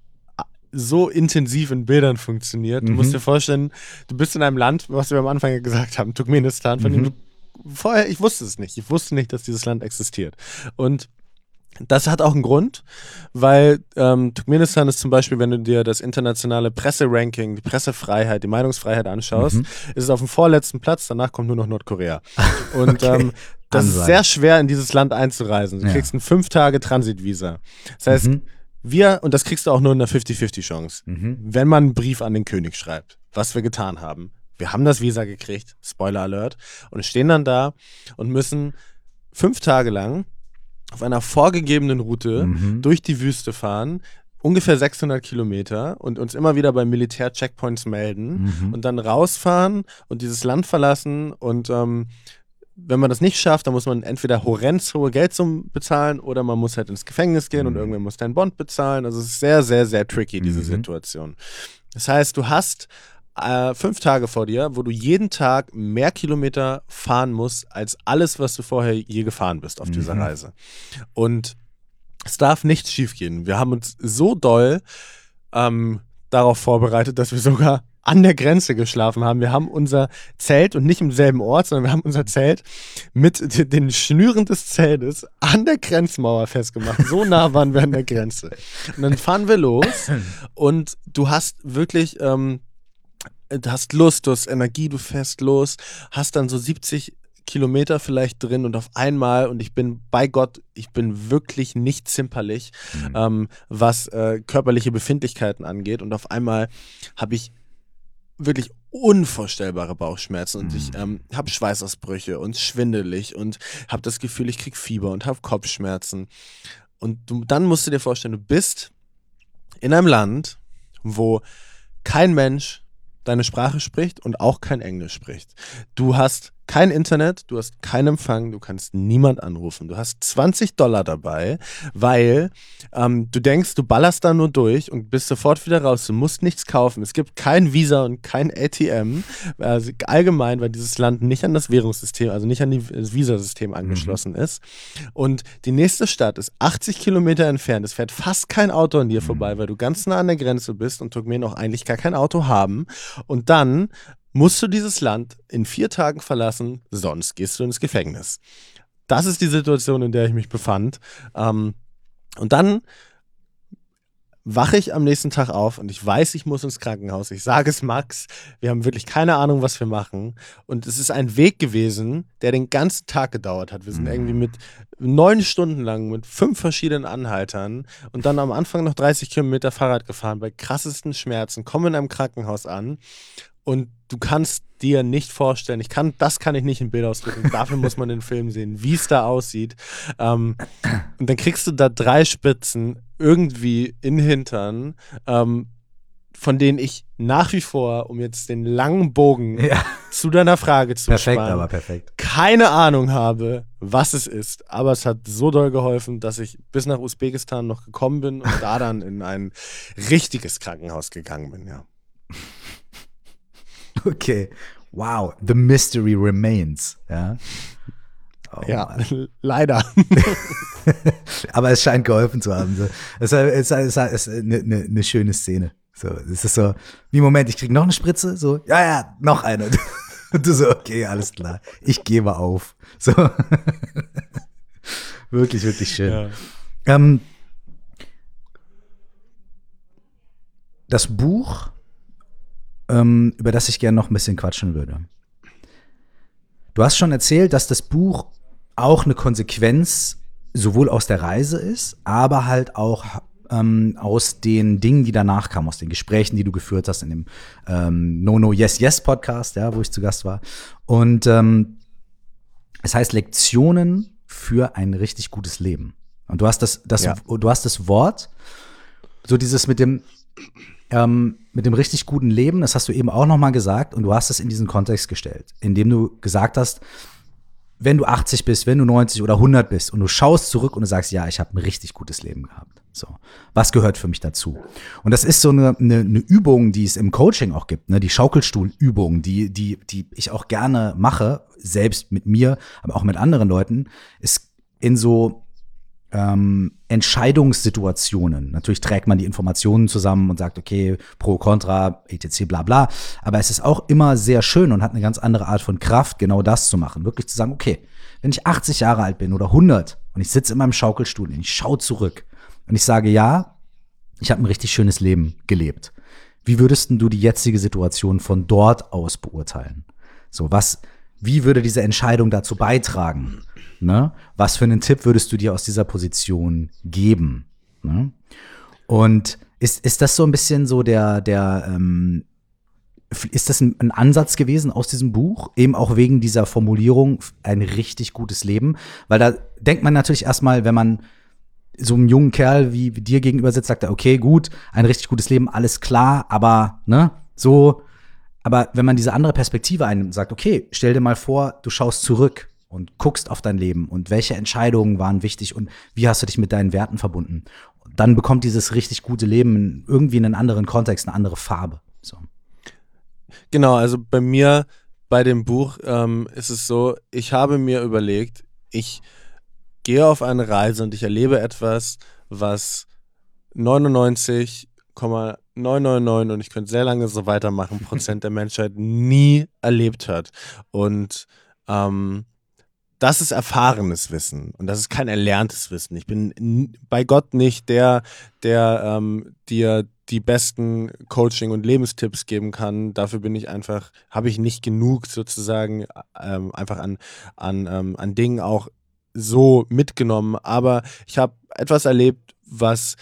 intensiv in Bildern funktioniert. Du musst dir vorstellen, du bist in einem Land, was wir am Anfang ja gesagt haben, Turkmenistan, von dem du vorher, ich wusste es nicht. Ich wusste nicht, dass dieses Land existiert. Und das hat auch einen Grund, weil Turkmenistan ist zum Beispiel, wenn du dir das internationale Presseranking, die Pressefreiheit, die Meinungsfreiheit anschaust, ist es auf dem vorletzten Platz, danach kommt nur noch Nordkorea. Und Okay. das ist sehr schwer, in dieses Land einzureisen. Du kriegst ein 5-Tage-Transitvisa. Das heißt, und das kriegst du auch nur in einer 50-50-Chance, wenn man einen Brief an den König schreibt, was wir getan haben. Wir haben das Visa gekriegt, Spoiler Alert, und stehen dann da und müssen 5 Tage lang auf einer vorgegebenen Route durch die Wüste fahren, ungefähr 600 Kilometer und uns immer wieder bei Militär-Checkpoints melden und dann rausfahren und dieses Land verlassen und wenn man das nicht schafft, dann muss man entweder horrend hohe Geldsummen bezahlen oder man muss halt ins Gefängnis gehen und irgendwer muss deinen Bond bezahlen. Also es ist sehr, sehr, sehr tricky, diese Situation. Das heißt, du hast 5 Tage vor dir, wo du jeden Tag mehr Kilometer fahren musst, als alles, was du vorher je gefahren bist auf dieser Reise. Und es darf nichts schiefgehen. Wir haben uns so doll darauf vorbereitet, dass wir sogar an der Grenze geschlafen haben. Wir haben unser Zelt und nicht im selben Ort, sondern wir haben unser Zelt mit den Schnüren des Zeltes an der Grenzmauer festgemacht. So nah waren wir an der Grenze. Und dann fahren wir los und du hast wirklich du hast Lust, du hast Energie, du fährst los, hast dann so 70 Kilometer vielleicht drin und auf einmal, und ich bin, bei Gott, ich bin wirklich nicht zimperlich, was körperliche Befindlichkeiten angeht, und auf einmal habe ich wirklich unvorstellbare Bauchschmerzen und ich habe Schweißausbrüche und schwindelig und habe das Gefühl, ich kriege Fieber und habe Kopfschmerzen. Und dann musst du dir vorstellen, du bist in einem Land, wo kein Mensch deine Sprache spricht und auch kein Englisch spricht. Du hast kein Internet, du hast keinen Empfang, du kannst niemand anrufen. Du hast $20 dabei, weil du denkst, du ballerst da nur durch und bist sofort wieder raus. Du musst nichts kaufen. Es gibt kein Visa und kein ATM. Also allgemein, weil dieses Land nicht an das Währungssystem, also nicht an das Visasystem angeschlossen ist. Und die nächste Stadt ist 80 Kilometer entfernt. Es fährt fast kein Auto an dir vorbei, weil du ganz nah an der Grenze bist und Turkmenen auch eigentlich gar kein Auto haben. Und dann musst du dieses Land in 4 Tagen verlassen, sonst gehst du ins Gefängnis. Das ist die Situation, in der ich mich befand. Und dann wache ich am nächsten Tag auf und ich weiß, ich muss ins Krankenhaus. Ich sage es Max, wir haben wirklich keine Ahnung, was wir machen. Und es ist ein Weg gewesen, der den ganzen Tag gedauert hat. Wir sind irgendwie mit 9 Stunden lang mit 5 verschiedenen Anhaltern und dann am Anfang noch 30 Kilometer Fahrrad gefahren bei krassesten Schmerzen, kommen in einem Krankenhaus an. Und du kannst dir nicht vorstellen, das kann ich nicht in Bilder ausdrücken, dafür muss man den Film sehen, wie es da aussieht. Und dann kriegst du da 3 Spitzen irgendwie in den Hintern, von denen ich nach wie vor, um jetzt den langen Bogen zu deiner Frage zu spannen, keine Ahnung habe, was es ist. Aber es hat so doll geholfen, dass ich bis nach Usbekistan noch gekommen bin und da dann in ein richtiges Krankenhaus gegangen bin, ja. Okay, wow, the mystery remains. Ja, ja, leider. Aber es scheint geholfen zu haben. So. Es ist eine schöne Szene. So, es ist so, wie Moment, ich kriege noch eine Spritze? So, ja, noch eine. Und du so, okay, alles klar, ich gebe auf. So. Wirklich, wirklich schön. Ja. Das Buch, über das ich gerne noch ein bisschen quatschen würde. Du hast schon erzählt, dass das Buch auch eine Konsequenz sowohl aus der Reise ist, aber halt auch aus den Dingen, die danach kamen, aus den Gesprächen, die du geführt hast in dem No Yes Yes Podcast, ja, wo ich zu Gast war. Und es heißt Lektionen für ein richtig gutes Leben. Und du hast du hast das Wort, so dieses mit dem richtig guten Leben, das hast du eben auch nochmal gesagt und du hast es in diesen Kontext gestellt, indem du gesagt hast, wenn du 80 bist, wenn du 90 oder 100 bist und du schaust zurück und du sagst, ja, ich habe ein richtig gutes Leben gehabt. So, was gehört für mich dazu? Und das ist so eine Übung, die es im Coaching auch gibt, ne? Die Schaukelstuhlübung, die ich auch gerne mache, selbst mit mir, aber auch mit anderen Leuten, ist in so Entscheidungssituationen. Natürlich trägt man die Informationen zusammen und sagt, okay, pro, contra, etc., bla bla. Aber es ist auch immer sehr schön und hat eine ganz andere Art von Kraft, genau das zu machen. Wirklich zu sagen, okay, wenn ich 80 Jahre alt bin oder 100 und ich sitze in meinem Schaukelstuhl und ich schaue zurück und ich sage, ja, ich habe ein richtig schönes Leben gelebt. Wie würdest du die jetzige Situation von dort aus beurteilen? So, wie würde diese Entscheidung dazu beitragen? Ne? Was für einen Tipp würdest du dir aus dieser Position geben? Ne? Und ist das so ein bisschen so ist das ein Ansatz gewesen aus diesem Buch? Eben auch wegen dieser Formulierung, ein richtig gutes Leben? Weil da denkt man natürlich erstmal, wenn man so einem jungen Kerl wie dir gegenüber sitzt, sagt er, okay, gut, ein richtig gutes Leben, alles klar, aber, ne, so. Aber wenn man diese andere Perspektive einnimmt und sagt, okay, stell dir mal vor, du schaust zurück und guckst auf dein Leben und welche Entscheidungen waren wichtig und wie hast du dich mit deinen Werten verbunden. Und dann bekommt dieses richtig gute Leben irgendwie einen anderen Kontext, eine andere Farbe. So. Genau, also bei mir, bei dem Buch ist es so, ich habe mir überlegt, ich gehe auf eine Reise und ich erlebe etwas, was 99,999 und ich könnte sehr lange so weitermachen, Prozent der Menschheit nie erlebt hat. Und das ist erfahrenes Wissen und das ist kein erlerntes Wissen. Ich bin bei Gott nicht der dir die besten Coaching- und Lebenstipps geben kann. Dafür habe ich nicht genug sozusagen einfach an Dingen auch so mitgenommen. Aber ich habe etwas erlebt, was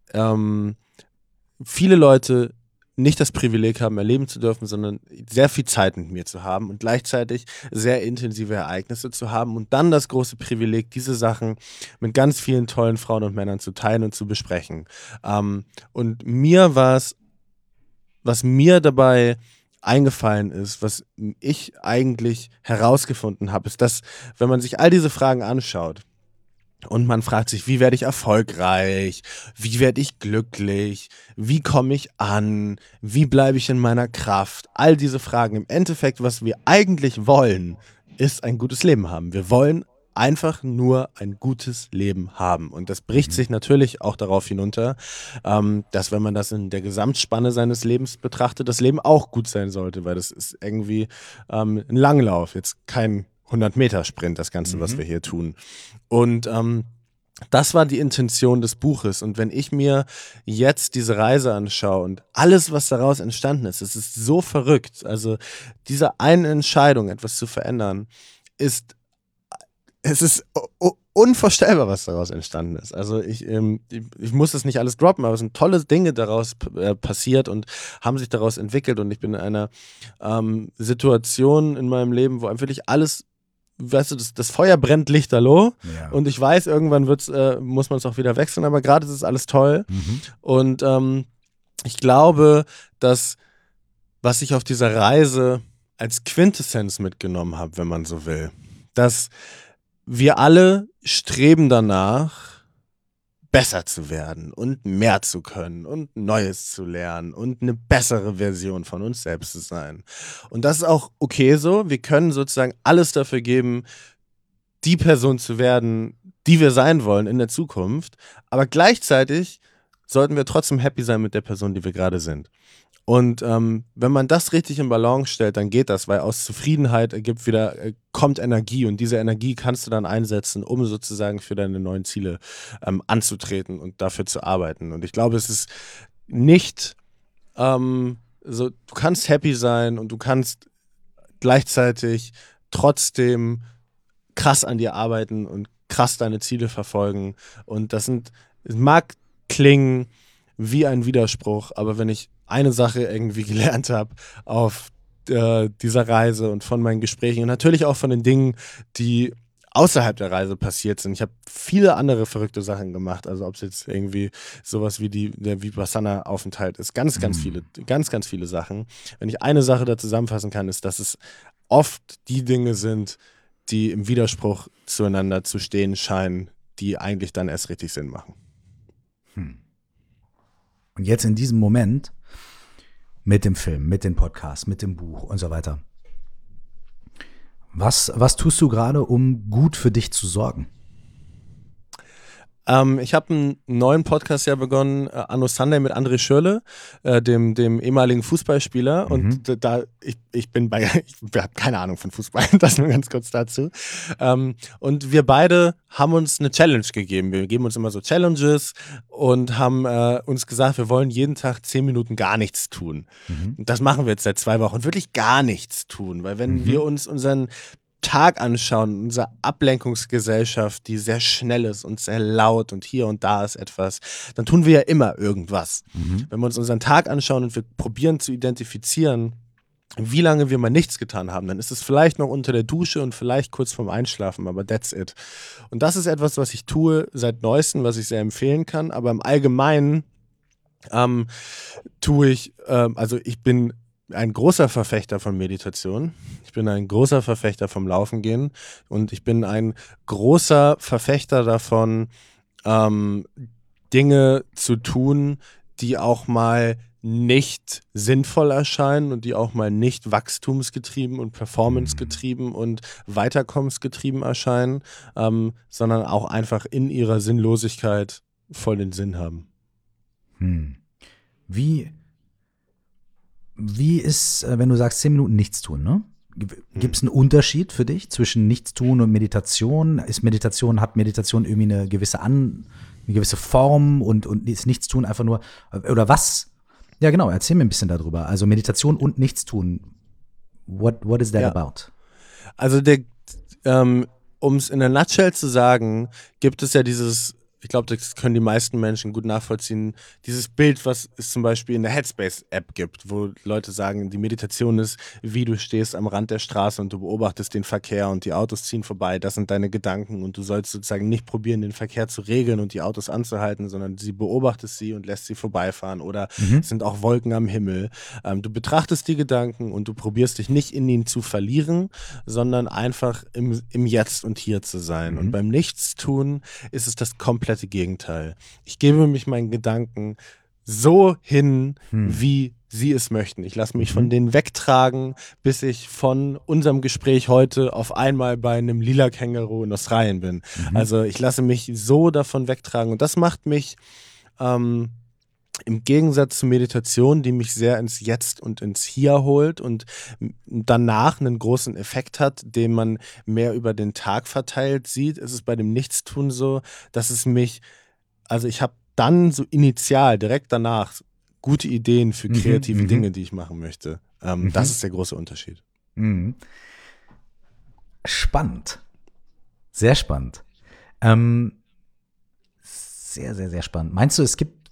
viele Leute nicht das Privileg haben, erleben zu dürfen, sondern sehr viel Zeit mit mir zu haben und gleichzeitig sehr intensive Ereignisse zu haben und dann das große Privileg, diese Sachen mit ganz vielen tollen Frauen und Männern zu teilen und zu besprechen. Und mir war es, was mir dabei eingefallen ist, was ich eigentlich herausgefunden habe, ist, dass, wenn man sich all diese Fragen anschaut und man fragt sich, wie werde ich erfolgreich, wie werde ich glücklich, wie komme ich an, wie bleibe ich in meiner Kraft, all diese Fragen. Im Endeffekt, was wir eigentlich wollen, ist ein gutes Leben haben. Wir wollen einfach nur ein gutes Leben haben. Und das bricht sich natürlich auch darauf hinunter, dass, wenn man das in der Gesamtspanne seines Lebens betrachtet, das Leben auch gut sein sollte, weil das ist irgendwie ein Langlauf, jetzt kein 100-Meter-Sprint, das Ganze, was wir hier tun. Und das war die Intention des Buches. Und wenn ich mir jetzt diese Reise anschaue und alles, was daraus entstanden ist, es ist so verrückt. Also diese eine Entscheidung, etwas zu verändern, es ist unvorstellbar, was daraus entstanden ist. Also ich muss das nicht alles droppen, aber es sind tolle Dinge daraus passiert und haben sich daraus entwickelt. Und ich bin in einer Situation in meinem Leben, wo einfach wirklich alles, weißt du, das Feuer brennt lichterloh, und ich weiß, irgendwann muss man es auch wieder wechseln, aber gerade ist es alles toll. Und ich glaube, dass, was ich auf dieser Reise als Quintessenz mitgenommen habe, wenn man so will, dass wir alle streben danach, besser zu werden und mehr zu können und Neues zu lernen und eine bessere Version von uns selbst zu sein. Und das ist auch okay so. Wir können sozusagen alles dafür geben, die Person zu werden, die wir sein wollen in der Zukunft. Aber gleichzeitig sollten wir trotzdem happy sein mit der Person, die wir gerade sind. Und wenn man das richtig in Balance stellt, dann geht das, weil aus Zufriedenheit kommt Energie, und diese Energie kannst du dann einsetzen, um sozusagen für deine neuen Ziele anzutreten und dafür zu arbeiten. Und ich glaube, es ist nicht du kannst happy sein und du kannst gleichzeitig trotzdem krass an dir arbeiten und krass deine Ziele verfolgen. Und es mag klingen wie ein Widerspruch, aber wenn ich eine Sache irgendwie gelernt habe auf dieser Reise und von meinen Gesprächen und natürlich auch von den Dingen, die außerhalb der Reise passiert sind. Ich habe viele andere verrückte Sachen gemacht, also ob es jetzt irgendwie sowas wie der Vipassana-Aufenthalt ist, ganz viele Sachen. Wenn ich eine Sache da zusammenfassen kann, ist, dass es oft die Dinge sind, die im Widerspruch zueinander zu stehen scheinen, die eigentlich dann erst richtig Sinn machen. Und jetzt in diesem Moment mit dem Film, mit dem Podcast, mit dem Buch und so weiter. Was tust du gerade, um gut für dich zu sorgen? Ich habe einen neuen Podcast ja begonnen, Anno Sunday mit André Schürrle, dem ehemaligen Fußballspieler. Und ich habe keine Ahnung von Fußball, das nur ganz kurz dazu. Und wir beide haben uns eine Challenge gegeben. Wir geben uns immer so Challenges und haben uns gesagt, wir wollen jeden Tag 10 Minuten gar nichts tun. Und das machen wir jetzt seit 2 Wochen. Wirklich gar nichts tun, weil wenn wir uns unseren Tag anschauen, unsere Ablenkungsgesellschaft, die sehr schnell ist und sehr laut und hier und da ist etwas, dann tun wir ja immer irgendwas. Wenn wir uns unseren Tag anschauen und wir probieren zu identifizieren, wie lange wir mal nichts getan haben, dann ist es vielleicht noch unter der Dusche und vielleicht kurz vorm Einschlafen, aber that's it. Und das ist etwas, was ich tue seit Neuestem, was ich sehr empfehlen kann, aber im Allgemeinen tue ich, also ich bin ein großer Verfechter von Meditation. Ich bin ein großer Verfechter vom Laufen gehen und ich bin ein großer Verfechter davon, Dinge zu tun, die auch mal nicht sinnvoll erscheinen und die auch mal nicht wachstumsgetrieben und performancegetrieben und weiterkommensgetrieben erscheinen, sondern auch einfach in ihrer Sinnlosigkeit voll den Sinn haben. Wie ist, wenn du sagst 10 Minuten nichts tun, ne? Gibt es einen Unterschied für dich zwischen Nichtstun und Meditation? Hat Meditation irgendwie eine gewisse Form und ist Nichtstun einfach nur, oder was? Ja, genau, erzähl mir ein bisschen darüber. Also Meditation und Nichtstun, what is that about? Also um es in der Nutshell zu sagen, gibt es ja dieses Ich glaube, das können die meisten Menschen gut nachvollziehen. Dieses Bild, was es zum Beispiel in der Headspace-App gibt, wo Leute sagen, die Meditation ist, wie du stehst am Rand der Straße und du beobachtest den Verkehr und die Autos ziehen vorbei. Das sind deine Gedanken und du sollst sozusagen nicht probieren, den Verkehr zu regeln und die Autos anzuhalten, sondern sie beobachtest sie und lässt sie vorbeifahren. Oder es sind auch Wolken am Himmel. Du betrachtest die Gedanken und du probierst dich nicht in ihnen zu verlieren, sondern einfach im Jetzt und Hier zu sein. Und beim Nichtstun ist es das komplette Gegenteil. Ich gebe mich meinen Gedanken so hin, wie sie es möchten. Ich lasse mich von denen wegtragen, bis ich von unserem Gespräch heute auf einmal bei einem lila Känguru in Australien bin. Also ich lasse mich so davon wegtragen und das macht mich im Gegensatz zur Meditation, die mich sehr ins Jetzt und ins Hier holt und danach einen großen Effekt hat, den man mehr über den Tag verteilt sieht, ist es bei dem Nichtstun so, dass es mich, also ich habe dann so initial, direkt danach, gute Ideen für kreative Dinge, die ich machen möchte. Das ist der große Unterschied. Spannend. Sehr spannend. Sehr, sehr, sehr spannend. Meinst du, es gibt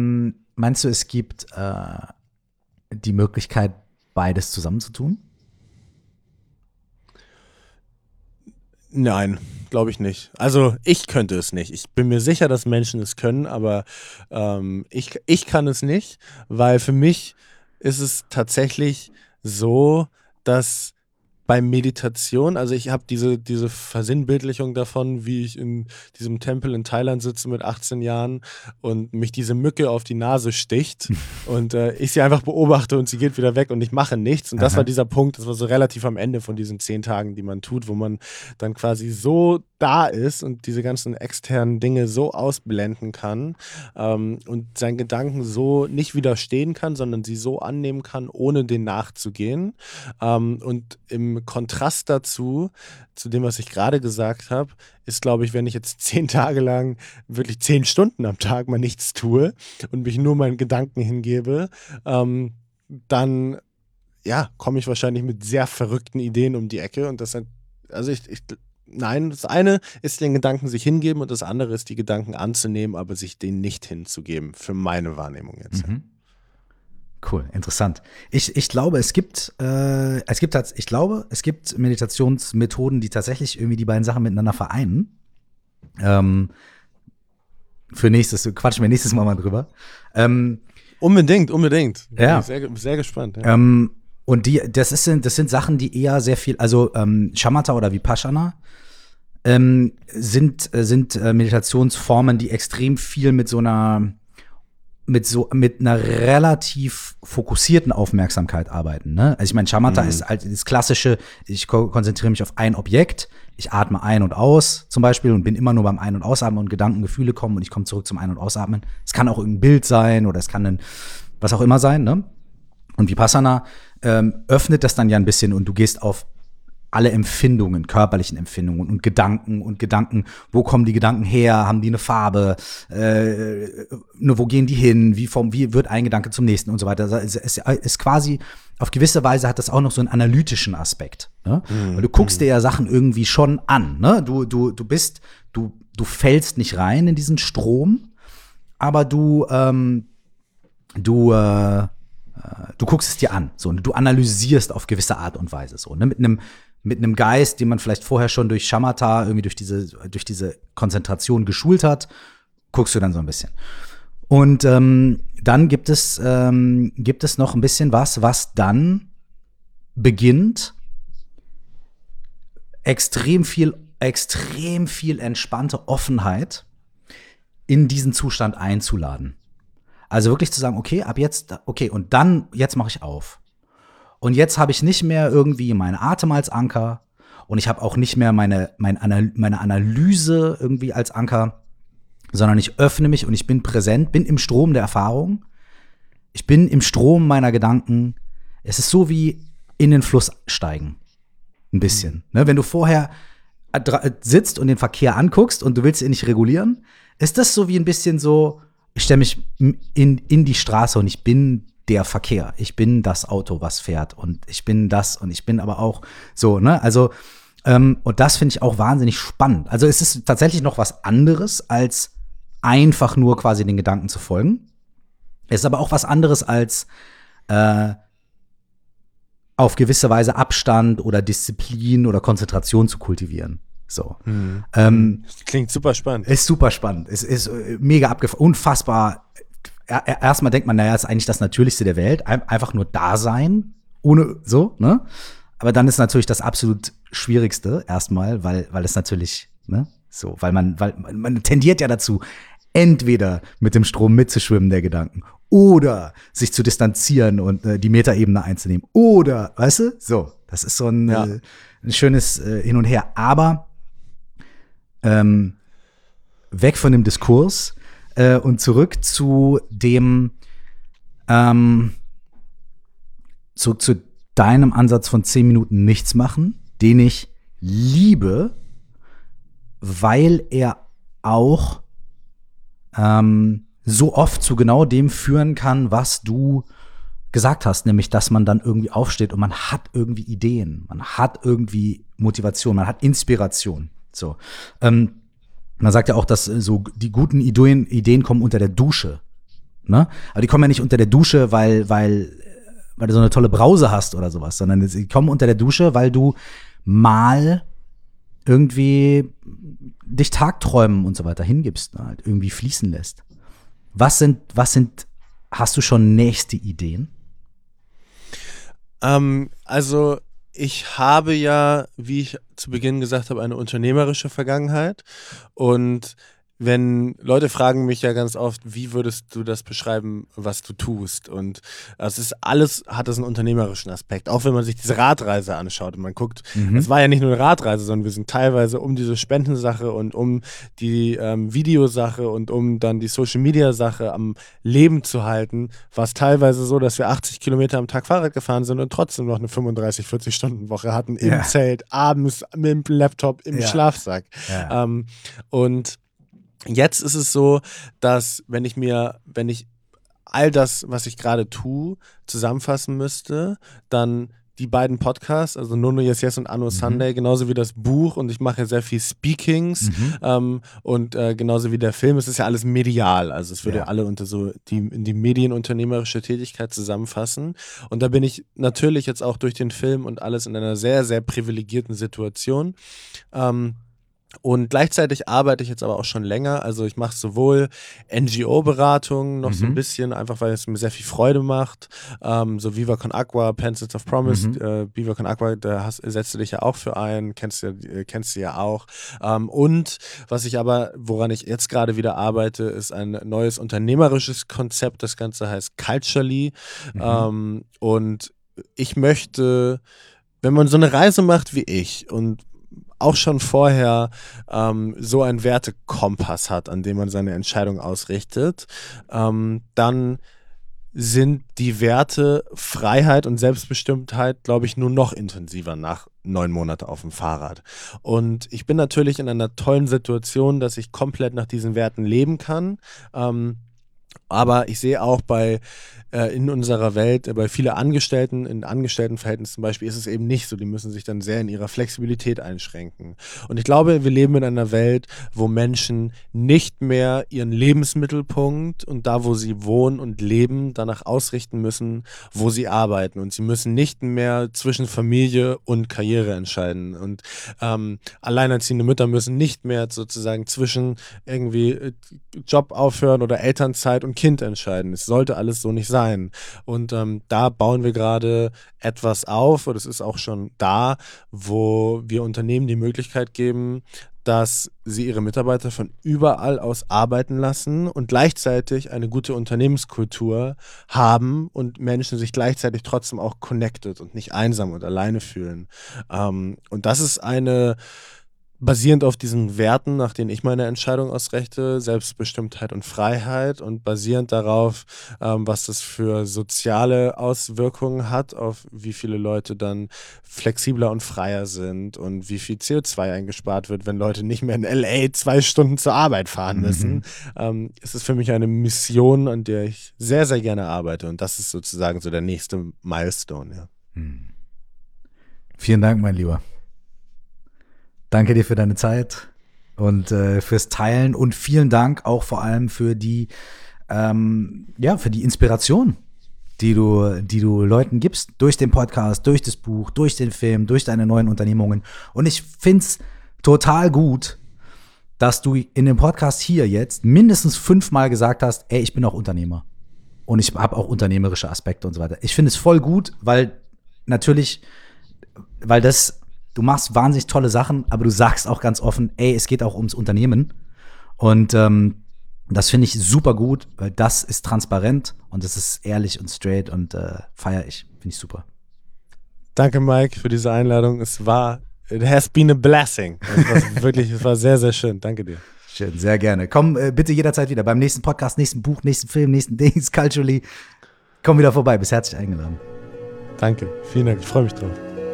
die Möglichkeit, beides zusammenzutun? Nein, glaube ich nicht. Also ich könnte es nicht. Ich bin mir sicher, dass Menschen es können, aber ich kann es nicht, weil für mich ist es tatsächlich so, dass bei Meditation, also ich habe diese Versinnbildlichung davon, wie ich in diesem Tempel in Thailand sitze mit 18 Jahren und mich diese Mücke auf die Nase sticht und ich sie einfach beobachte und sie geht wieder weg und ich mache nichts. Und das war dieser Punkt, das war so relativ am Ende von diesen 10 Tagen, die man tut, wo man dann quasi so da ist und diese ganzen externen Dinge so ausblenden kann und seinen Gedanken so nicht widerstehen kann, sondern sie so annehmen kann, ohne denen nachzugehen. Und im Kontrast dazu, zu dem, was ich gerade gesagt habe, ist, glaube ich, wenn ich jetzt 10 Tage lang wirklich 10 Stunden am Tag mal nichts tue und mich nur meinen Gedanken hingebe, dann ja, komme ich wahrscheinlich mit sehr verrückten Ideen um die Ecke und das nein, das eine ist den Gedanken sich hingeben und das andere ist die Gedanken anzunehmen, aber sich denen nicht hinzugeben, für meine Wahrnehmung jetzt. Cool, interessant. Ich glaube, es gibt Meditationsmethoden, die tatsächlich irgendwie die beiden Sachen miteinander vereinen. Quatschen wir nächstes Mal drüber. Unbedingt. Ja. Bin sehr, sehr gespannt. Ja. Und das sind Sachen, die eher sehr viel, also Shamatha oder Vipassana sind Meditationsformen, die extrem viel mit einer relativ fokussierten Aufmerksamkeit arbeiten. Ne? Also ich meine, Shamatha ist halt das klassische, ich konzentriere mich auf ein Objekt, ich atme ein und aus zum Beispiel und bin immer nur beim Ein- und Ausatmen und Gedanken, Gefühle kommen und ich komme zurück zum Ein- und Ausatmen. Es kann auch ein Bild sein oder es kann was auch immer sein. Ne? Und Vipassana öffnet das dann ja ein bisschen und du gehst auf alle Empfindungen, körperlichen Empfindungen und Gedanken, wo kommen die Gedanken her, haben die eine Farbe, wo gehen die hin, wie wird ein Gedanke zum nächsten und so weiter. Es ist quasi, auf gewisse Weise hat das auch noch so einen analytischen Aspekt. Ne? Weil du guckst dir ja Sachen irgendwie schon an. Ne? Du fällst nicht rein in diesen Strom, aber du guckst es dir an, so, und du analysierst auf gewisse Art und Weise, so, ne, mit einem Geist, den man vielleicht vorher schon durch Shamatha, irgendwie durch diese Konzentration geschult hat, guckst du dann so ein bisschen. Und dann gibt es noch ein bisschen was dann beginnt, extrem viel entspannte Offenheit in diesen Zustand einzuladen. Also wirklich zu sagen, okay, ab jetzt, okay, und dann, jetzt mache ich auf. Und jetzt habe ich nicht mehr irgendwie meinen Atem als Anker und ich habe auch nicht mehr meine Analyse irgendwie als Anker, sondern ich öffne mich und ich bin präsent, bin im Strom der Erfahrung. Ich bin im Strom meiner Gedanken. Es ist so wie in den Fluss steigen. Ein bisschen. Ne? Wenn du vorher sitzt und den Verkehr anguckst und du willst ihn nicht regulieren, ist das so wie ein bisschen so, ich stelle mich in die Straße und ich bin der Verkehr. Ich bin das Auto, was fährt und ich bin das und ich bin aber auch so, ne? Also, und das finde ich auch wahnsinnig spannend. Also es ist tatsächlich noch was anderes als einfach nur quasi den Gedanken zu folgen. Es ist aber auch was anderes als auf gewisse Weise Abstand oder Disziplin oder Konzentration zu kultivieren. So. Das klingt super spannend. Ist super spannend. Es ist mega unfassbar. Erstmal denkt man, naja, ist eigentlich das Natürlichste der Welt. Einfach nur da sein, ohne so, ne? Aber dann ist natürlich das absolut Schwierigste erstmal, weil es natürlich, ne, so, weil man tendiert ja dazu, entweder mit dem Strom mitzuschwimmen der Gedanken oder sich zu distanzieren und die Metaebene einzunehmen oder, weißt du, so, das ist so ein schönes Hin und Her. Aber weg von dem Diskurs und zurück zu dem zu deinem Ansatz von 10 Minuten nichts machen, den ich liebe, weil er auch so oft zu genau dem führen kann, was du gesagt hast, nämlich, dass man dann irgendwie aufsteht und man hat irgendwie Ideen, man hat irgendwie Motivation, man hat Inspiration. So, man sagt ja auch, dass so die guten Ideen kommen unter der Dusche, ne? Aber die kommen ja nicht unter der Dusche, weil du so eine tolle Brause hast oder sowas, sondern sie kommen unter der Dusche, weil du mal irgendwie dich Tagträumen und so weiter hingibst, ne? Halt irgendwie fließen lässt. Hast du schon nächste Ideen? Also ich habe ja, wie ich zu Beginn gesagt habe, eine unternehmerische Vergangenheit und wenn Leute fragen mich ja ganz oft, wie würdest du das beschreiben, was du tust? Und es ist alles, hat das einen unternehmerischen Aspekt. Auch wenn man sich diese Radreise anschaut und man guckt, es war ja nicht nur eine Radreise, sondern wir sind teilweise um diese Spendensache und um die Videosache und um dann die Social-Media-Sache am Leben zu halten, war es teilweise so, dass wir 80 Kilometer am Tag Fahrrad gefahren sind und trotzdem noch eine 35, 40-Stunden-Woche hatten im Zelt, abends mit dem Laptop, im Schlafsack. Ja. Und jetzt ist es so, dass wenn ich all das, was ich gerade tue, zusammenfassen müsste, dann die beiden Podcasts, also Nono Yes Yes und Anno Sunday, genauso wie das Buch und ich mache ja sehr viel Speakings und genauso wie der Film, es ist ja alles medial, also es würde ja alle unter so in die medienunternehmerische Tätigkeit zusammenfassen und da bin ich natürlich jetzt auch durch den Film und alles in einer sehr, sehr privilegierten Situation. Und gleichzeitig arbeite ich jetzt aber auch schon länger. Also ich mache sowohl NGO-Beratungen noch so ein bisschen, einfach weil es mir sehr viel Freude macht. So Viva Con Agua, Pencils of Promise, Viva Con Agua, da setzt du dich ja auch für ein, kennst du ja auch. Und woran ich jetzt gerade wieder arbeite, ist ein neues unternehmerisches Konzept. Das Ganze heißt Culturally. Und ich möchte, wenn man so eine Reise macht wie ich und auch schon vorher so einen Wertekompass hat, an dem man seine Entscheidung ausrichtet, dann sind die Werte Freiheit und Selbstbestimmtheit, glaube ich, nur noch intensiver nach 9 Monaten auf dem Fahrrad. Und ich bin natürlich in einer tollen Situation, dass ich komplett nach diesen Werten leben kann. Aber ich sehe auch in unserer Welt, bei vielen Angestellten, in Angestelltenverhältnissen zum Beispiel, ist es eben nicht so. Die müssen sich dann sehr in ihrer Flexibilität einschränken. Und ich glaube, wir leben in einer Welt, wo Menschen nicht mehr ihren Lebensmittelpunkt und da, wo sie wohnen und leben, danach ausrichten müssen, wo sie arbeiten. Und sie müssen nicht mehr zwischen Familie und Karriere entscheiden. Und alleinerziehende Mütter müssen nicht mehr sozusagen zwischen irgendwie Job aufhören oder Elternzeit und Kind entscheiden. Es sollte alles so nicht sein. Und da bauen wir gerade etwas auf, oder es ist auch schon da, wo wir Unternehmen die Möglichkeit geben, dass sie ihre Mitarbeiter von überall aus arbeiten lassen und gleichzeitig eine gute Unternehmenskultur haben und Menschen sich gleichzeitig trotzdem auch connected und nicht einsam und alleine fühlen. Und das ist basierend auf diesen Werten, nach denen ich meine Entscheidung ausrichte, Selbstbestimmtheit und Freiheit und basierend darauf, was das für soziale Auswirkungen hat, auf wie viele Leute dann flexibler und freier sind und wie viel CO2 eingespart wird, wenn Leute nicht mehr in LA 2 Stunden zur Arbeit fahren müssen. Es ist für mich eine Mission, an der ich sehr, sehr gerne arbeite und das ist sozusagen so der nächste Milestone. Ja. Vielen Dank, mein Lieber. Danke dir für deine Zeit. und fürs Teilen und vielen Dank auch vor allem für die für die Inspiration, die du Leuten gibst, durch den Podcast, durch das Buch, durch den Film, durch deine neuen Unternehmungen. Und ich find's total gut, dass du in dem Podcast hier jetzt mindestens 5-mal gesagt hast, ey, ich bin auch Unternehmer. Und ich habe auch unternehmerische Aspekte und so weiter. Ich finde es voll gut, weil du machst wahnsinnig tolle Sachen, aber du sagst auch ganz offen, ey, es geht auch ums Unternehmen. Und das finde ich super gut, weil das ist transparent und das ist ehrlich und straight und feiere ich. Finde ich super. Danke, Mike, für diese Einladung. It has been a blessing. Es war sehr, sehr schön. Danke dir. Schön, sehr gerne. Komm bitte jederzeit wieder beim nächsten Podcast, nächsten Buch, nächsten Film, nächsten Dings, Culturally. Komm wieder vorbei, bist herzlich eingeladen. Danke, vielen Dank, ich freue mich drauf.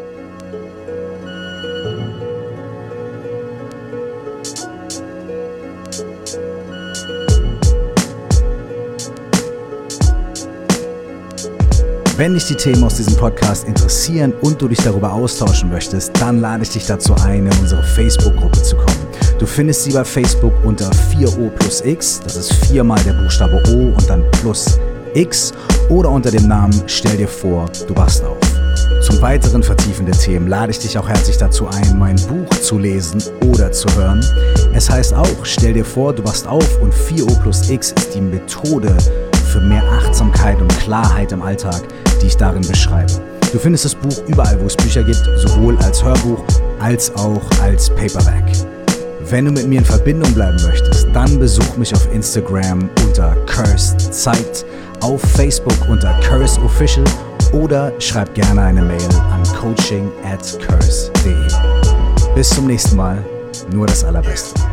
Wenn dich die Themen aus diesem Podcast interessieren und du dich darüber austauschen möchtest, dann lade ich dich dazu ein, in unsere Facebook-Gruppe zu kommen. Du findest sie bei Facebook unter 4O plus X, das ist 4 mal der Buchstabe O und dann plus X, oder unter dem Namen Stell dir vor, du wachst auf. Zum weiteren Vertiefen der Themen lade ich dich auch herzlich dazu ein, mein Buch zu lesen oder zu hören. Es heißt auch Stell dir vor, du wachst auf und 4O plus X ist die Methode für mehr Achtsamkeit und Klarheit im Alltag, die ich darin beschreibe. Du findest das Buch überall, wo es Bücher gibt, sowohl als Hörbuch als auch als Paperback. Wenn du mit mir in Verbindung bleiben möchtest, dann besuch mich auf Instagram unter Cursed Zeit, auf Facebook unter Curse Official oder schreib gerne eine Mail an coaching@curse.de. Bis zum nächsten Mal, nur das Allerbeste.